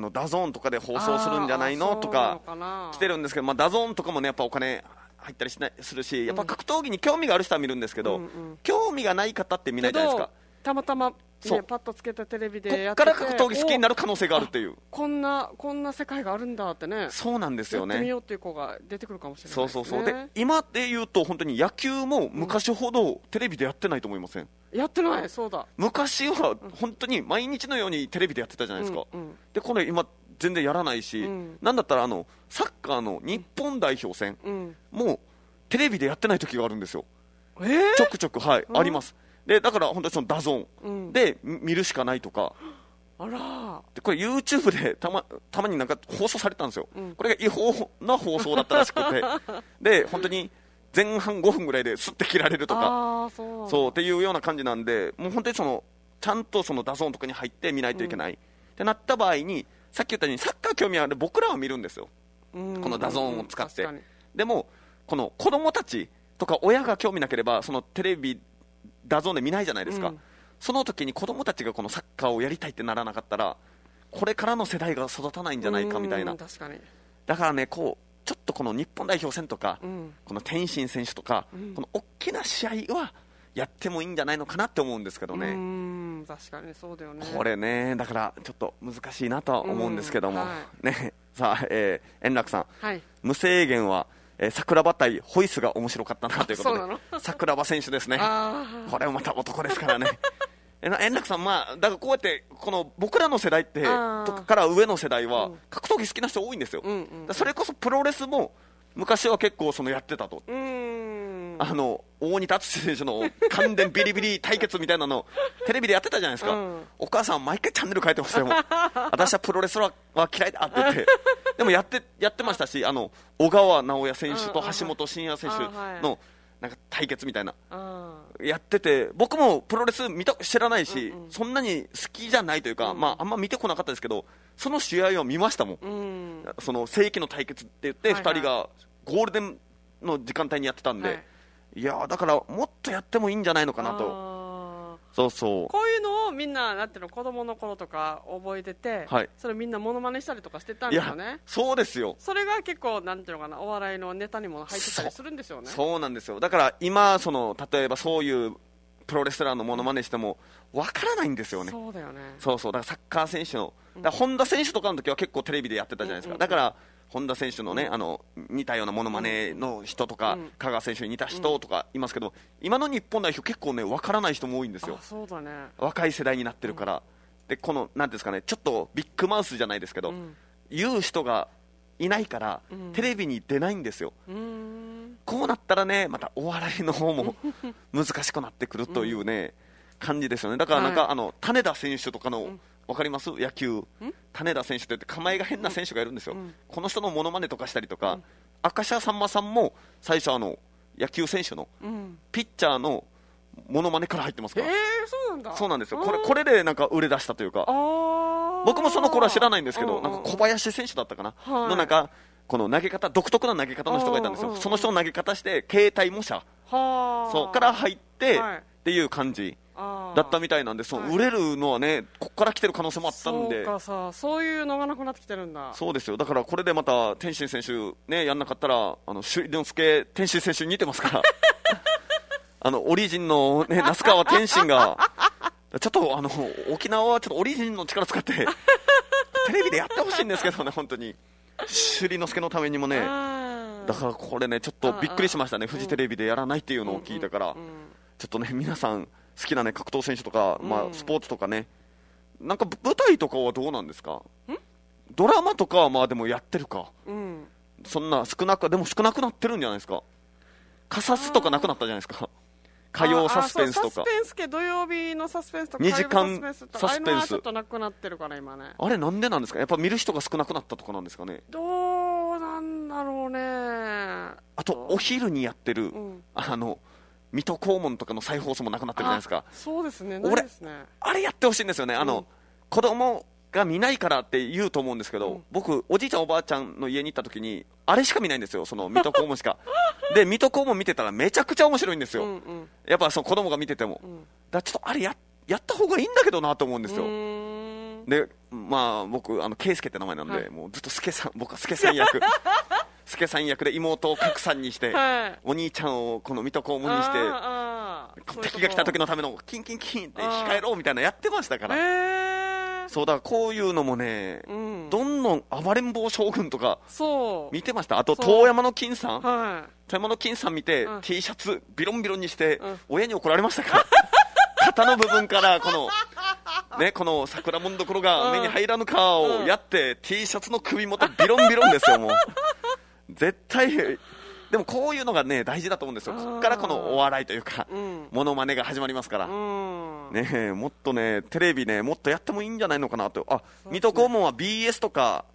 ダゾーンとかで放送するんじゃないのとか来てるんですけど、ダゾーンとかもねやっぱお金入ったりするし、やっぱ格闘技に興味がある人は見るんですけど、興味がない方って見ないじゃないですか。 たまたまパッとつけたテレビでやってて、こっから格闘技好きになる可能性があるっていう、 こんな世界があるんだってね。 そうなんですよね。 やってみようっていう子が出てくるかもしれないですね。 そうで今で言うと本当に野球も昔ほどテレビでやってないと思いません？ やってない。そうだ、 昔は本当に毎日のようにテレビでやってたじゃないですか。でこれ今全然やらないし、なんだったらサッカーの日本代表戦もテレビでやってない時があるんですよ。ちょくちょく、あります。でだから本当にそのダゾーンで見るしかないとか、でこれ YouTube でたまになんか放送されたんですよ。これが違法な放送だったらしくてで本当に前半5分ぐらいですって切られるとか、そうっていうような感じなんで、もう本当にちゃんとそのダゾーンとかに入って見ないといけない、ってなった場合に、さっき言ったようにサッカー興味ある僕らは見るんですよ、このダゾーンを使って。でもこの子供たちとか親が興味なければそのテレビダゾーンで見ないじゃないですか。その時に子供たちがこのサッカーをやりたいってならなかったら、これからの世代が育たないんじゃないかみたいな。 確かに。 だからね、ちょっとこの日本代表戦とか、この天心選手とか、この大きな試合はやってもいいんじゃないのかなって思うんですけどね。 確かにそうだよね。 これね、だからちょっと難しいなとは思うんですけども、ね。さあ、円楽さん、無制限は桜庭対ホイスが面白かったなということで、桜庭選手ですね。これもまた男ですからね。円楽さん、だからこうやってこの僕らの世代ってとかから上の世代は格闘技好きな人多いんですよ。それこそプロレスも昔は結構やってたと。大仁田敦選手の関電ビリビリ対決みたいなのテレビでやってたじゃないですか。お母さん毎回チャンネル変えてましたよ。私はプロレスは嫌いだって言ってでもやってましたし、小川直也選手と橋本真也選手のなんか対決みたいなやってて、僕もプロレス知らないし、そんなに好きじゃないというか、あんま見てこなかったですけど、その試合を見ましたもん。その世紀の対決って言って2人がゴールデンの時間帯にやってたんで、いやだからもっとやってもいいんじゃないのかなと。こういうのをみんななんていうの、子供の頃とか覚えてて、それみんなモノマネしたりとかしてたんですよね。 そうですよ。 それが結構なんていうのかな、お笑いのネタにも入ってたりするんですよね。 そうなんですよ。だから今例えばそういうプロレスラーのモノマネしてもわからないんですよね。 そうだよね。 だからサッカー選手の本田選手とかの時は結構テレビでやってたじゃないですか。だから本田選手のね、似たようなモノマネの人とか、香川選手に似た人とかいますけど、今の日本代表結構ね分からない人も多いんですよ。 そうだね。 若い世代になってるから、でこのなんですかね、ちょっとビッグマウスじゃないですけど、言う人がいないから、テレビに出ないんですよ。こうなったらね、またお笑いの方も難しくなってくるというね、感じですよね。だからなんか、種田選手とかのわかります？野球種田選手って構えが変な選手がいるんですよ。この人のモノマネとかしたりとか、明石家さんまさんも最初野球選手のピッチャーのモノマネから入ってますから。 そうなんだ。 そうなんですよ。これでなんか売れ出したというか、僕もその頃は知らないんですけど、なんか小林選手だったかな、のなんかこの投げ方、独特な投げ方の人がいたんですよ。その人の投げ方して携帯模写から入ってっていう感じだったみたいなんで、売れるのはね、ここから来てる可能性もあったんで。 そういうのがなくなってきてるんだ。 そうですよ。だからこれでまた天心選手ね、やんなかったら朱之介天心選手に似てますからオリジンのね、那須川天心がちょっと沖縄はちょっとオリジンの力使ってテレビでやってほしいんですけどね、本当に朱之介のためにもね。だからこれね、ちょっとびっくりしましたね。フジテレビでやらないっていうのを聞いたから、ちょっとね、皆さん好きなね、格闘選手とか、スポーツとかね、なんか舞台とかはどうなんですか？ドラマとかはでもやってるか、そんなでも少なくなってるんじゃないですか。カサスとかなくなったじゃないですか。火曜サスペンスとか。 サスペンス系、土曜日のサスペンスとか 2時間サスペンス、 ちょっとなくなってるから今ね。 あれなんでなんですか？やっぱ見る人が少なくなったとかなんですかね。 どうなんだろうね。 あとお昼にやってる、水戸黄門とかの再放送もなくなってるじゃないですか。 そうですね。 俺あれやってほしいんですよね。子供が見ないからって言うと思うんですけど、僕おじいちゃんおばあちゃんの家に行った時にあれしか見ないんですよ、その水戸黄門しかで水戸黄門見てたらめちゃくちゃ面白いんですよ、やっぱその子供が見てても、だからちょっとあれやった方がいいんだけどなと思うんですよ。でまあ僕圭介って名前なんで、もうずっと助さん、僕は助さん役助さん役で妹を格さんにして、お兄ちゃんをこの水戸黄門にして、敵が来た時のためのキンキンキンって控えろみたいなやってましたから、そうだからこういうのもね、どんどん暴れん坊将軍とか見てました。あと遠山の金さん、遠山の金さん見て、T シャツビロンビロンにして、親に怒られましたから肩の部分からこの桜もんどころが目に入らぬかをやって、T シャツの首元ビロンビロンですよもう絶対。でもこういうのがね大事だと思うんですよ。ここからこのお笑いというか、モノマネが始まりますから、ね、もっとねテレビねもっとやってもいいんじゃないのかなと。水戸黄門は BS とか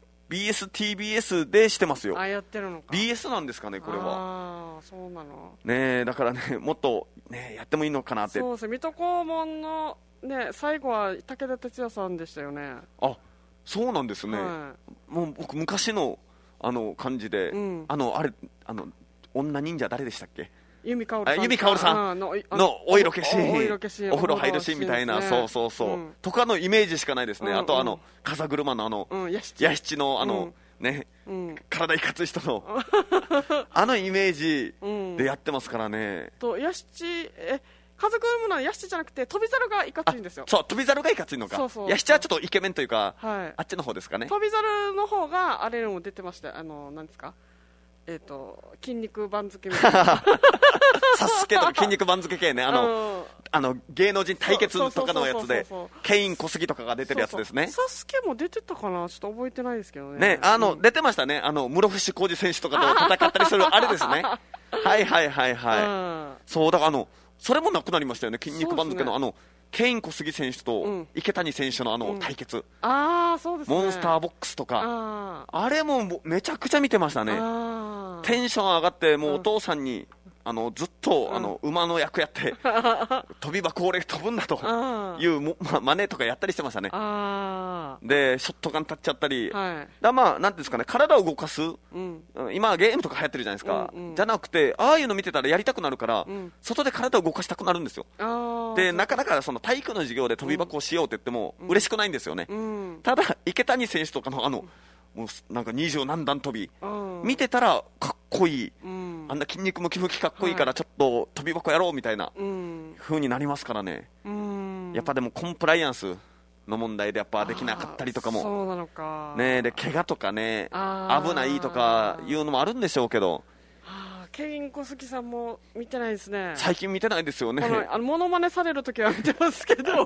BSTBS でしてますよ。 やってるのか。 BS なんですかねこれは。 そうなのね。だからねもっとねやってもいいのかなって。 そうですね、水戸黄門のね最後は武田鉄矢さんでしたよね。 そうなんですね、もう僕昔の感じで、あれ女忍者誰でしたっけ。 由美かおるさん。 由美かおるさんのお色気シーン、お風呂入るシーンみたいな、そう、とかのイメージしかないですね。あと風車の屋敷のね、体いかつい人のイメージでやってますからね。 屋敷風車の屋敷じゃなくて飛び猿がいかついんですよ。 そう、飛び猿がいかついのか。屋敷はちょっとイケメンというか、あっちの方ですかね。 飛び猿の方があれも出てました。何ですか、筋肉番付みたいなサスケとか筋肉番付系ね、芸能人対決とかのやつでケイン小杉とかが出てるやつですね。 サスケも出てたかな、ちょっと覚えてないですけどね。 出てましたね、室伏浩二選手とかと戦ったりするあれですねはい、そうだからそれもなくなりましたよね、筋肉番付のケイン小杉選手と池谷選手の対決、 そうですね、 モンスターボックスとか、あれもめちゃくちゃ見てましたね。テンション上がって、もうお父さんにずっと馬の役やって飛び箱俺飛ぶんだという真似とかやったりしてましたね。でショットガン立っちゃったり、なんていうんですかね、体を動かす、今ゲームとか流行ってるじゃないですか、じゃなくてああいうの見てたらやりたくなるから、外で体を動かしたくなるんですよ。でなかなかその体育の授業で飛び箱をしようって言っても嬉しくないんですよね。ただ池谷選手とかのもうなんか20何段飛び、見てたらかっこいい、あんな筋肉ムキムキかっこいいからちょっと飛び箱やろうみたいな風になりますからね。やっぱでもコンプライアンスの問題でやっぱできなかったりとかも、 そうなのかね、で怪我とかね危ないとかいうのもあるんでしょうけど、 ケイン小杉さんも見てないですね。 最近見てないですよね。 モノマネされるときは見てますけど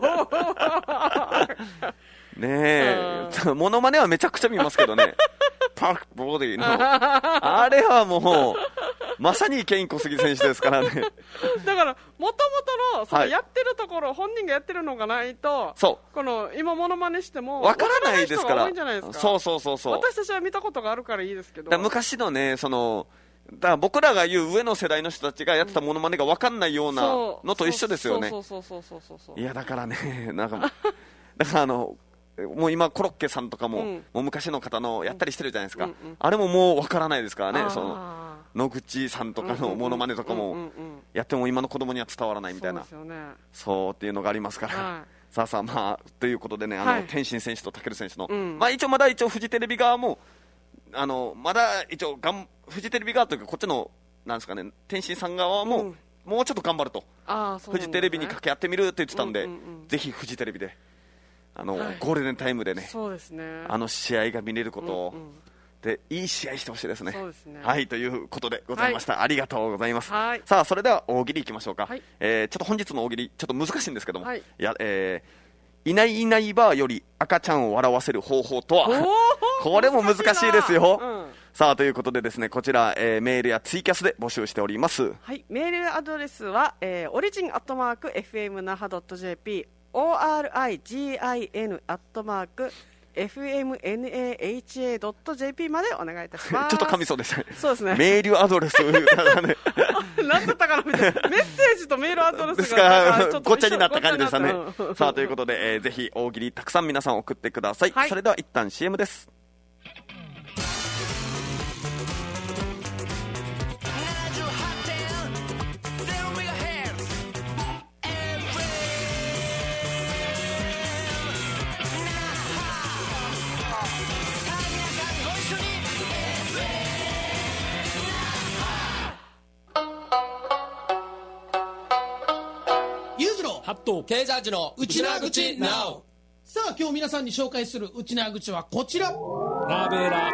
ねえ、モノマネはめちゃくちゃ見ますけどねパークボディのあれはもうまさにケイン小杉選手ですからねだからもともとのそのやってるところ、本人がやってるのがないと、この今モノマネしても分からないですから。 多いんじゃないですか。 そう私たちは見たことがあるからいいですけど、 昔のねだから僕らが言う上の世代の人たちがやってたモノマネが分かんないようなのと一緒ですよね。いやだからね、だからもう今コロッケさんとかも、もう昔の方のやったりしてるじゃないですか、あれももう分からないですからね。野口さんとかのモノマネとかもやっても今の子供には伝わらないみたいな、そうっていうのがありますから、さあということでね、天心選手と武選手の、まだフジテレビ側もまだ一応フジテレビ側というかこっちのなんですかね、天心さん側も、もうちょっと頑張ると、フジテレビに掛け合ってみるって言ってたんで、ぜひフジテレビでゴールデンタイムでね、試合が見れることを、でいい試合してほしいですね。はい、ということでございました、ありがとうございます。さあそれでは大喜利いきましょうか。ちょっと本日の大喜利ちょっと難しいんですけども、いないいないばあより赤ちゃんを笑わせる方法とはこれも難しいですよ。さあということでですね、こちら、メールやツイキャスで募集しております。 はい、メールアドレスは、origin@fmnaha.jp origin@fmnaha.jp fmnaha.jp までお願いいたします。 ちょっと噛みそうですね。 そうですね。 メールアドレスを言うからね。 何だったかなみたいな。メッセージとメールアドレスですからごっちゃになった感じでしたね。さあということで、ぜひ大喜利たくさん皆さん送ってください。それでは一旦 CM です。 ハット経済ジのうちなぐち NOW。 さあ今日皆さんに紹介するうちなぐちはこちら。ナベラ。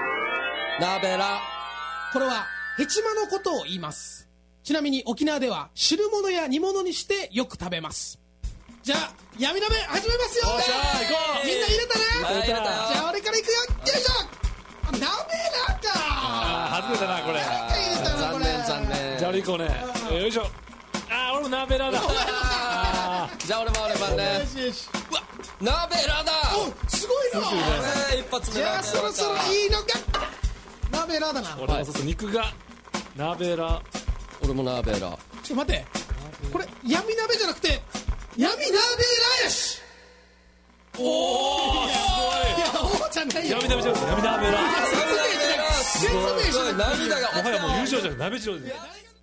これはヘチマのことを言います。ちなみに沖縄では汁物や煮物にしてよく食べます。じゃあ闇鍋始めますよ。みんな入れたな。じゃあ俺からいくよ。よいしょ。ナベラか。 外れたなこれ。 残念。 じゃあ俺行こうね。よいしょ。俺もナベラだ。 じゃあ俺番ね。うわ、ナベラだ。 お、すごいな。 一発目。 じゃあそろそろいいのか。ナベラだな。 俺もそうそう肉がナベラ。 俺もナベラ。 ちょっと待って。これ闇鍋じゃなくて闇鍋ラやし。おお。すごい。いやおじゃないよ。 闇鍋じゃなくて闇鍋ラ。 説明しない。 涙が。 もはやもう優勝じゃなくて鍋白です。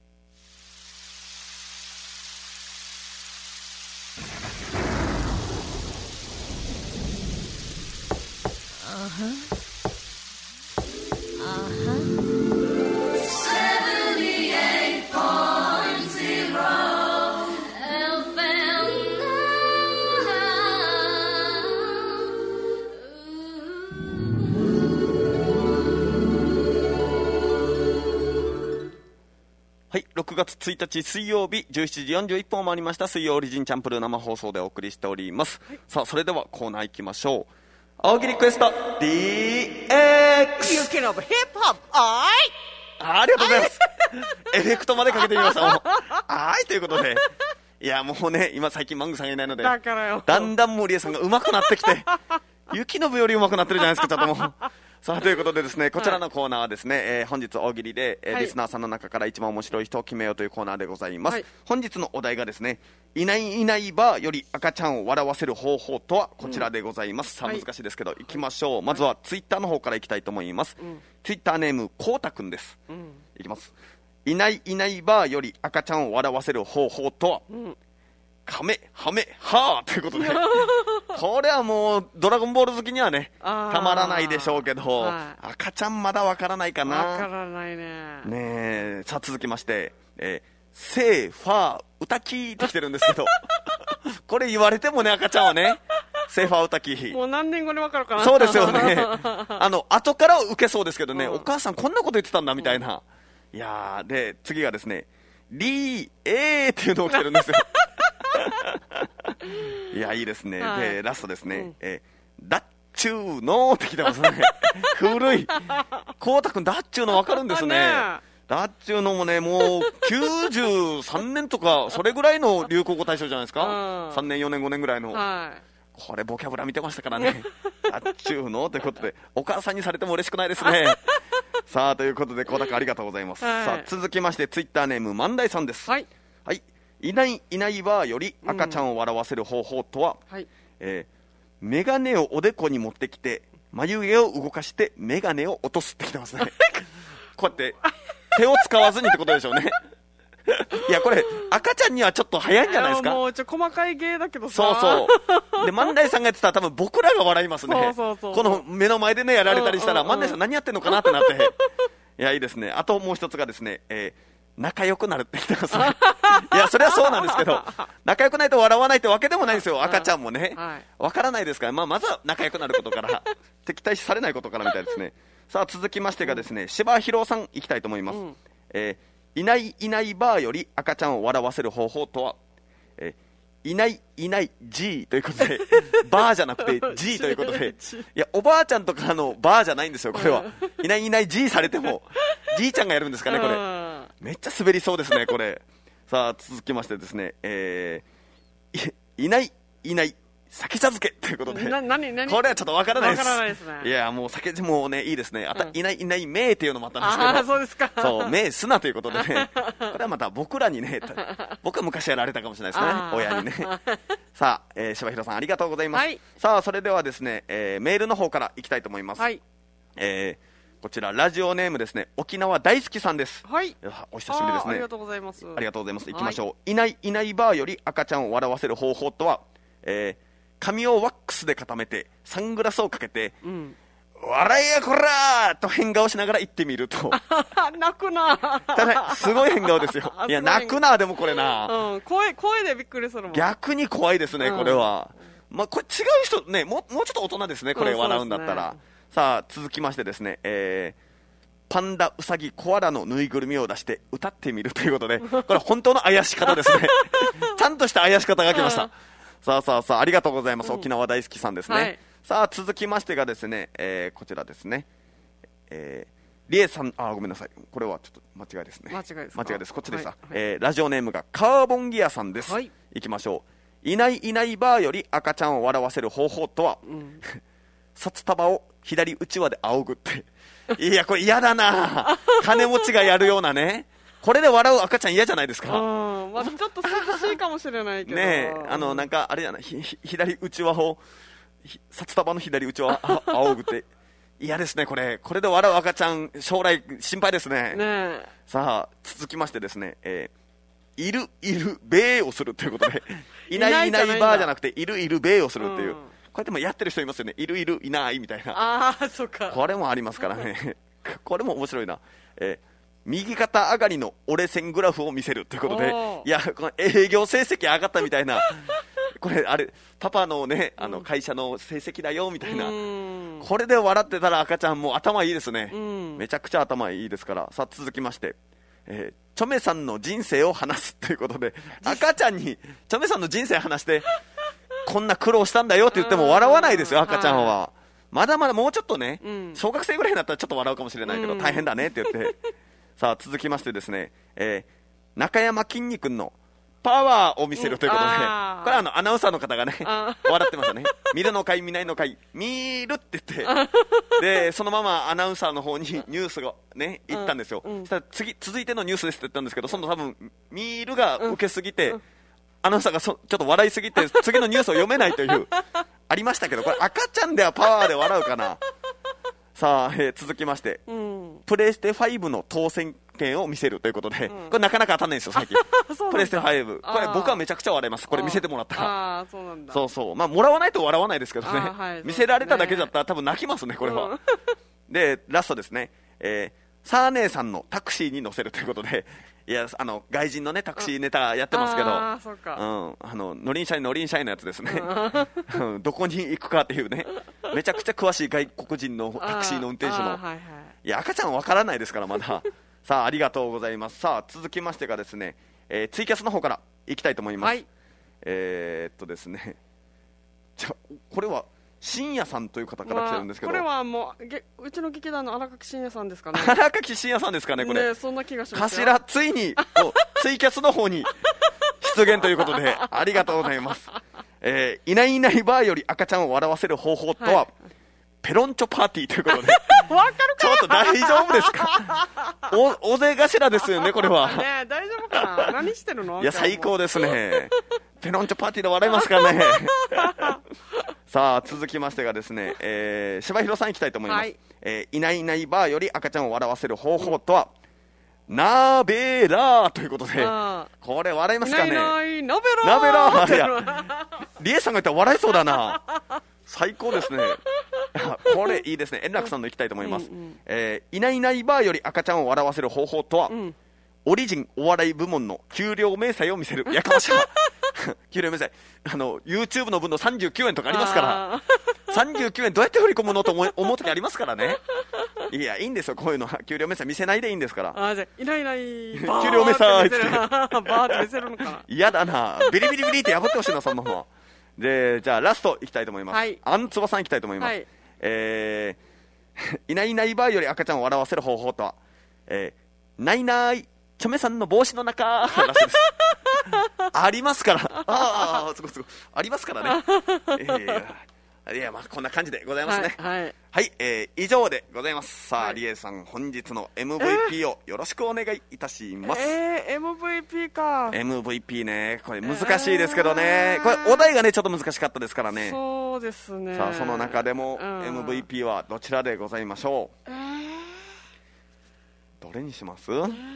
はい、6月1日水曜日17時41分を回りました。水曜オリジンチャンプルー生放送でお送りしております。さあそれではコーナー行きましょう。青木リクエスト DX。 You can of hip hop。 ありがとうございます。エフェクトまでかけてみました。はいということで、いやもうね今最近マングさんがいないのでだからよ、 だんだん森江さんが上手くなってきて雪信より上手くなってるじゃないですか。ちょっともうさあということでですね、こちらのコーナーはですね、本日大喜利で、リスナーさんの中から一番面白い人を決めようというコーナーでございます。本日のお題がですね、いないいないばより赤ちゃんを笑わせる方法とはこちらでございます。さあ難しいですけど、いきましょう。まずはツイッターの方からいきたいと思います。ツイッターネームこうたくんです。いきます。いないいないばより赤ちゃんを笑わせる方法とは、カメハメハーということでこれはもうドラゴンボール好きにはねたまらないでしょうけど、赤ちゃんまだわからないかな。 わからないね。さあ続きまして、セーファー歌きってきてるんですけどこれ言われてもね、赤ちゃんはねセーファー歌きもう何年後にわかるかな。 そうですよね後から受けそうですけどね、お母さんこんなこと言ってたんだみたいな。いやで次がですね、リーエーっていうのが来てるんですよいやいいですね。でラストですね、ダッチューノーって来てますね古い。こうたくんダッチューノ分かるんですね。ダッチューノもねもう93年とかそれぐらいの流行語大賞じゃないですか。3年4年5年ぐらいの、これボキャブラ見てましたからねダッチューノということで、お母さんにされても嬉しくないですねさあということでこうたくんありがとうございます。さあ続きましてツイッターネーム万代さんです。いないいないばより赤ちゃんを笑わせる方法とは、メガネをおでこに持ってきて眉毛を動かしてメガネを落とすってきてますねこうやって手を使わずにってことでしょうねいやこれ赤ちゃんにはちょっと早いんじゃないですか。 もう細かい芸だけどさ。 そうで万代さんがやってたら多分僕らが笑いますね。この目の前でねやられたりしたら、万代さん何やってんのかなってなっていやいいですね。あともう一つがですね、仲良くなるって言ってますねいやそれはそうなんですけど、仲良くないと笑わないってわけでもないですよ。赤ちゃんもねわからないですから、まずは仲良くなることから敵対視されないことからみたいですね。さあ続きましてがですね、柴弘さんいきたいと思います。いないいないばーより赤ちゃんを笑わせる方法とは、いないいない G ということでバーじゃなくて G ということで、いやおばあちゃんとかのバーじゃないんですよこれは。いないいない G されてもじいちゃんがやるんですかねこれ。めっちゃ滑りそうですねこれ。さあ続きましてですね、いないいない酒茶漬けということで、これはちょっとわからないです。わからないですね。いや、もう酒もね、いいですね。いないいないめーっていうのもあったんですけど。 あ、そうですか。 そう、めーすなということでね。これはまた僕らにね、僕は昔やられたかもしれないですね。親にね。さあ、柴弘さんありがとうございます。さあ、それではですね、メールの方からいきたいと思います。こちらラジオネームですね、沖縄大好きさんです。 はい。 お久しぶりですね。 ありがとうございます。 ありがとうございます。いきましょう。いないいないばーより赤ちゃんを笑わせる方法とは、髪をワックスで固めてサングラスをかけて、笑いやこらーと変顔しながら言ってみると泣くなただすごい変顔ですよ。いや泣くな、でもこれな、 声でびっくりするもん。 逆に怖いですね、これは。まあ、これ違う人ね、もうちょっと大人ですね、これ笑うんだったら。さあ続きましてですね、パンダ、ウサギ、コアラのぬいぐるみを出して歌ってみるということで、これ本当の怪し方ですねちゃんとした怪し方が来ました。さあありがとうございます。沖縄大好きさんですね。はい、さあ続きましてがですね、こちらですね、リエさん、ごめんなさい、これはちょっと間違いですね。間違いです。こっちでした。ラジオネームがカーボンギアさんです。いきましょう。いないいないばーより赤ちゃんを笑わせる方法とは、札束を左うちわで仰ぐって。いやこれ嫌だな金持ちがやるようなね、これで笑う赤ちゃん嫌じゃないですか。 まあ、ちょっと涼しいかもしれないけどねえ、なんかあれじゃない、左うちわを札束の左うちわを仰ぐって嫌ですね。これで笑う赤ちゃん将来心配ですね。さあ続きましてですね、いるべーをするということでいないいないばーじゃなくているべーをするっていう、こうやってもやってる人いますよね。いるいないみたいな。 そうか。 これもありますからねこれも面白いな。右肩上がりの折れ線グラフを見せるということで、いやこの営業成績上がったみたいなこれあれパパのね、会社の成績だよみたいな、これで笑ってたら赤ちゃんも頭いいですね。めちゃくちゃ頭いいですから。さあ続きまして、チョメさんの人生を話すということで、赤ちゃんにチョメさんの人生話してこんな苦労したんだよって言っても笑わないですよ、赤ちゃんは。まだまだもうちょっとね、小学生ぐらいになったらちょっと笑うかもしれないけど、大変だねって言ってさあ続きましてですね、中山きんに君のパワーを見せるということで、これはアナウンサーの方がね笑ってましたね。見るのかい見ないのかい見るって言ってでそのままアナウンサーの方にニュースがね行ったんですよ。そしたら続いてのニュースですって言ったんですけど、その多分見るが受けすぎて、アナウンサーがちょっと笑いすぎて次のニュースを読めないというありましたけど、これ赤ちゃんではパワーで笑うかな。さあ、続きまして、プレステ5の当選券を見せるということで、これなかなか当たんないんですよ最近プレステ5、これ僕はめちゃくちゃ笑います。これ見せてもらったら。 そうなんだ。 そう、まあもらわないと笑わないですけどね、見せられただけだったら多分泣きますねこれは。でラストですね、サーネーさんのタクシーに乗せるということで、いや外人のねタクシーネタやってますけど、乗りんしゃいのやつですねどこに行くかっていうね、めちゃくちゃ詳しい外国人のタクシーの運転手の、いや赤ちゃんは分からないですからまださあありがとうございます。さあ続きましてがですね、ツイキャスの方からいきたいと思います。ですね、じゃこれは深夜さんという方から来てるんですけど、 これはもううちの劇団の荒垣深夜さんですかね。 荒垣深夜さんですかねこれ。 そんな気がしますよ。 ついにツイキャスの方に出現ということでありがとうございます。いないいないばーより赤ちゃんを笑わせる方法とは、ペロンチョパーティーということでわかるかちょっと大丈夫ですかおぜ頭ですよねこれは。 ね大丈夫かな何してるの。 いや最高ですねペロンチョパーティーで笑いますかねさあ続きましてがですね、柴弘さんいきたいと思います。いないいないばーより赤ちゃんを笑わせる方法とは、ナベラーということで、これ笑いますかね。 ナベラー。いやリエさんが言ったら笑いそうだな最高ですねこれいいですね。円楽さんのいきたいと思います。いないいないばーより赤ちゃんを笑わせる方法とは、オリジンお笑い部門の給料明細を見せる。やかましい給料明細YouTube の分の39円とかありますから39円どうやって振り込むのと思う時ありますからね。いやいいんですよこういうのは。給料明細見せないでいいんですから。 じゃいないいない給料明細ってバーって見せるのかな。 嫌だなビリビリビリって破ってほしいなそんなので。じゃあラストいきたいと思います。あんつばさんいきたいと思います。いないいないばーより赤ちゃんを笑わせる方法とは、ないないチョメさんの帽子の中らしいですありますからすごいありますからね。いやまあこんな感じでございますね。はい、以上でございます。さあ、リエさん本日の MVP をよろしくお願いいたします。 MVP か。 MVP ね、これ難しいですけどね、これお題がねちょっと難しかったですからね。 そうですね。 さあその中でも MVP はどちらでございましょう。どれにします？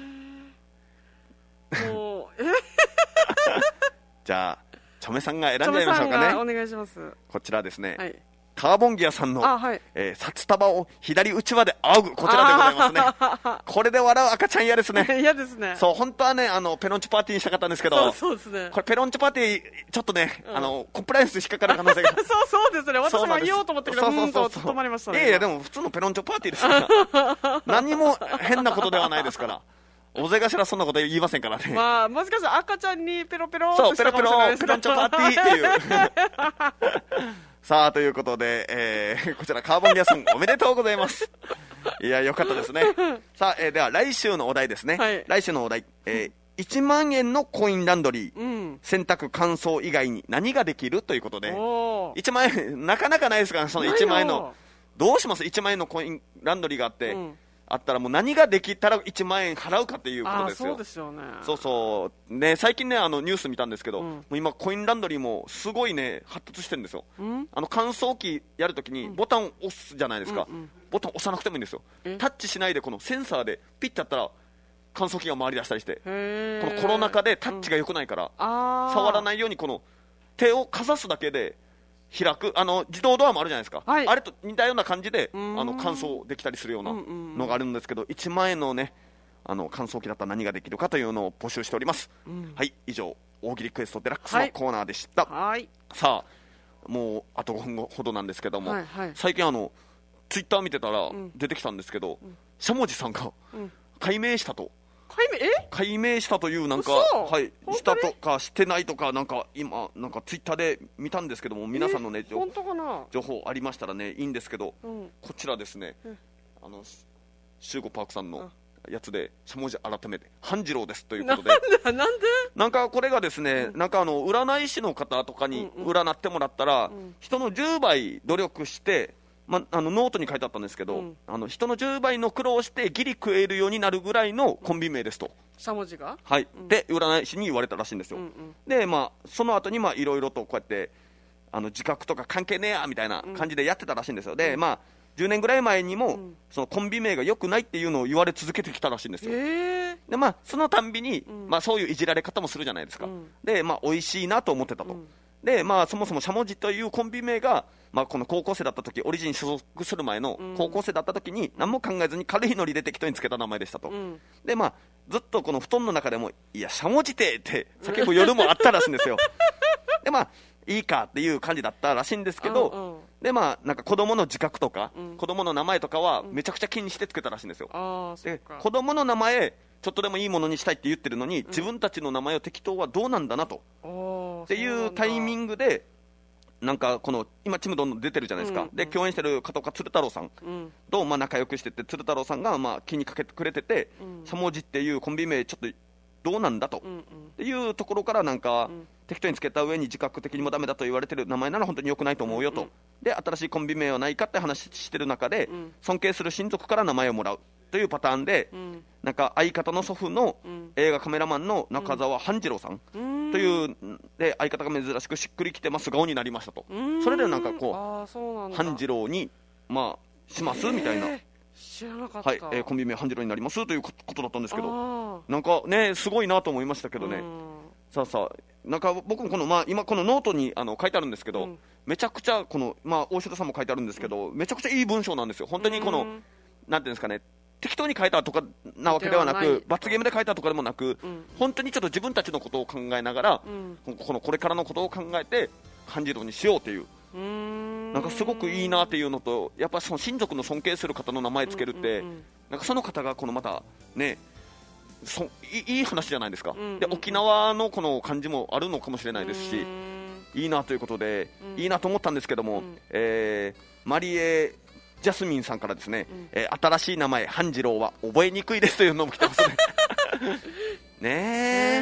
じゃあチョメさんが選んじゃいましょうかね。 お願いします。 こちらですね、カーボンギアさんの、札束を左内輪で仰ぐ、こちらでございますね。これで笑う赤ちゃん嫌ですね。 嫌ですね。 そう、本当はね、ペロンチパーティーにしたかったんですけど、 そうですね。 これペロンチパーティー、ちょっとね、コンプライアンス引っかかる可能性が。 そうですね。私も言おうと思ったけど、止まりましたね。 いやでも普通のペロンチパーティーですから。何も変なことではないですから。おぜ頭そんなこと言いませんからね。 まあ、もしかしたら赤ちゃんにペロペロとしたかもしれないですね。 ペロンチョパーティーっていう。さあ、ということで、こちらカーボンギアさんおめでとうございます。いや、よかったですね。さあ、では来週のお題ですね。来週のお題、1万円のコインランドリー、洗濯乾燥以外に何ができるということで、1万円、なかなかないですから、その1万円の、どうします ?1 万円のコインランドリーがあって、あったらもう何ができたら1万円払うかっていうことですよ。 そうですよね。 そうね、最近ねニュース見たんですけど、もう今コインランドリーもすごいね発達してるんですよ。乾燥機やるときにボタンを押すじゃないですか、ボタン押さなくてもいいんですよ。タッチしないでこのセンサーでピッてやったら乾燥機が回り出したりして、このコロナ禍でタッチが良くないから、触らないようにこの手をかざすだけで開く自動ドアもあるじゃないですか、あれと似たような感じで乾燥できたりするようなのがあるんですけど、1万円のね乾燥機だったら何ができるかというのを募集しております。はい、以上大喜利クエストデラックスのコーナーでした。さあもうあと5分ほどなんですけども、最近ツイッター見てたら出てきたんですけど、しゃもじさんが解明したと。解明したというなんか、したとかしてないとか、なんか今なんかツイッターで見たんですけども、皆さんのね情報ありましたらねいいんですけど、こちらですね、シューゴパークさんのやつでしゃもじ改めて半次郎ですということで、なんかこれがですね、なんか占い師の方とかに占ってもらったら、人の10倍努力してノートに書いてあったんですけど、人の10倍の苦労してギリ食えるようになるぐらいのコンビ名ですと。 しゃもじがで占い師に言われたらしいんですよ。でその後にいろいろとこうやって自覚とか関係ねえやみたいな感じでやってたらしいんですよ。で10年ぐらい前にも、そのコンビ名が良くないっていうのを言われ続けてきたらしいんですよ。でそのたんびに、そういういじられ方もするじゃないですか。で美味しいなと思ってたと。でそもそもしゃもじというコンビ名が、この高校生だった時、オリジンに所属する前の高校生だった時に何も考えずに軽いノリで適当につけた名前でしたと。でずっとこの布団の中でもいやしゃもじてって叫ぶ夜もあったらしいんですよ。でいいかっていう感じだったらしいんですけど、でなんか子供の自覚とか、子供の名前とかはめちゃくちゃ気にしてつけたらしいんですよ。で子供の名前ちょっとでもいいものにしたいって言ってるのに、自分たちの名前を適当はどうなんだなと、っていうタイミングでなんかこの今ちむどんどん出てるじゃないですか。で共演してる片岡鶴太郎さんと仲良くしてて、鶴太郎さんが気にかけてくれてて、しゃもじっていうコンビ名ちょっとどうなんだと、っていうところからなんか、適当につけた上に自覚的にもダメだと言われてる名前なら本当に良くないと思うよと、で新しいコンビ名はないかって話してる中で、尊敬する親族から名前をもらうというパターンで、なんか相方の祖父の映画カメラマンの中澤半次郎さんというで、相方が珍しくしっくりきてます顔になりましたと。それでなんかこう半次郎にしますみたいな、 知らなかった、 コンビ名半次郎になりますということだったんですけど、なんかねすごいなと思いましたけどね。さあなんか僕もこの、今このノートに書いてあるんですけど、めちゃくちゃこの、大城さんも書いてあるんですけど、めちゃくちゃいい文章なんですよ。本当にこのなんていうんですかね、適当に書いたとかなわけではなく、罰ゲームで書いたとかでもなく、本当にちょっと自分たちのことを考えながら、これからのことを考えて半次郎にしようという、なんかすごくいいなっていうのと、やっぱその親族の尊敬する方の名前つけるって、なんかその方がこのまたねいい話じゃないですか。で沖縄のこの感じもあるのかもしれないですし、いいなということで、いいなと思ったんですけども、マリエジャスミンさんからですね、新しい名前半次郎は覚えにくいですというのも来てますね。ね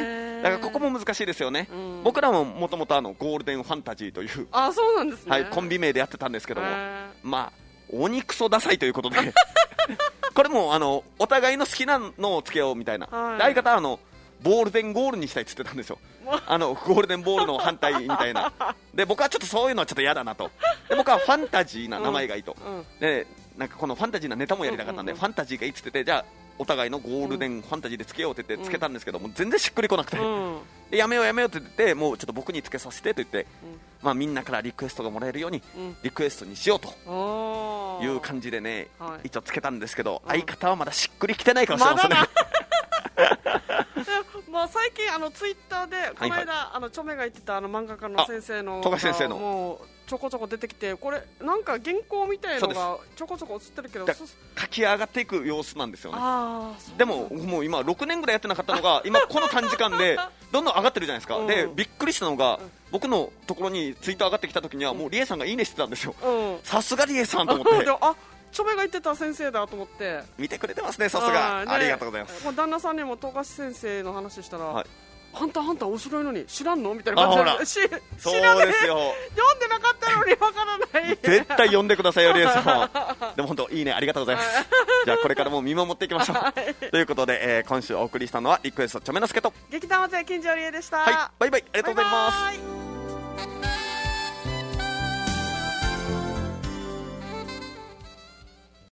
だからここも難しいですよね、僕らももともとゴールデンファンタジーという、 そうなんですね、 はい、コンビ名でやってたんですけども、まあ鬼クソダサいということでこれもお互いの好きなのをつけようみたいな、相方はボールデンゴールにしたいって言ってたんですよゴールデンボールの反対みたいなで、僕はちょっとそういうのはちょっと嫌だなと、で僕はファンタジーな名前がいいと、でなんかこのファンタジーなネタもやりたかったんで、ファンタジーがいいって言ってて、じゃあお互いのゴールデンファンタジーでつけようって言ってつけたんですけども、全然しっくりこなくて、でやめようやめようって言って、もうちょっと僕につけさせてと言って、まあ、みんなからリクエストがもらえるようにリクエストにしようという感じでね、一応つけたんですけど、相方はまだしっくりきてないかもしれませんね。 まあ最近ツイッターでこの間チョメが言ってた漫画家の先生の富樫先生のもうちょこちょこ出てきて、これなんか原稿みたいのがちょこちょこ映ってるけど書き上がっていく様子なんですよね。でももう今6年ぐらいやってなかったのが今この短時間でどんどん上がってるじゃないですか、でびっくりしたのが、僕のところにツイート上がってきた時にはもうリエさんがいいねしてたんですよ、さすがリエさんと思ってチョメが言ってた先生だと思って見てくれてますね、さすがありがとうございます。 旦那さんにも富樫先生の話したら、ハンターハンター面白いのに知らんのみたいな感じで、 そうですよ、 読んでなかったのにわからない。 絶対読んでくださいよリエさんは。でも本当いいね、ありがとうございます。じゃあこれからも見守っていきましょうということで、今週お送りしたのはリクエストチョメノスケと劇団大勢金城理恵でした。 はい、バイバイ、ありがとうございます。 バイバイ。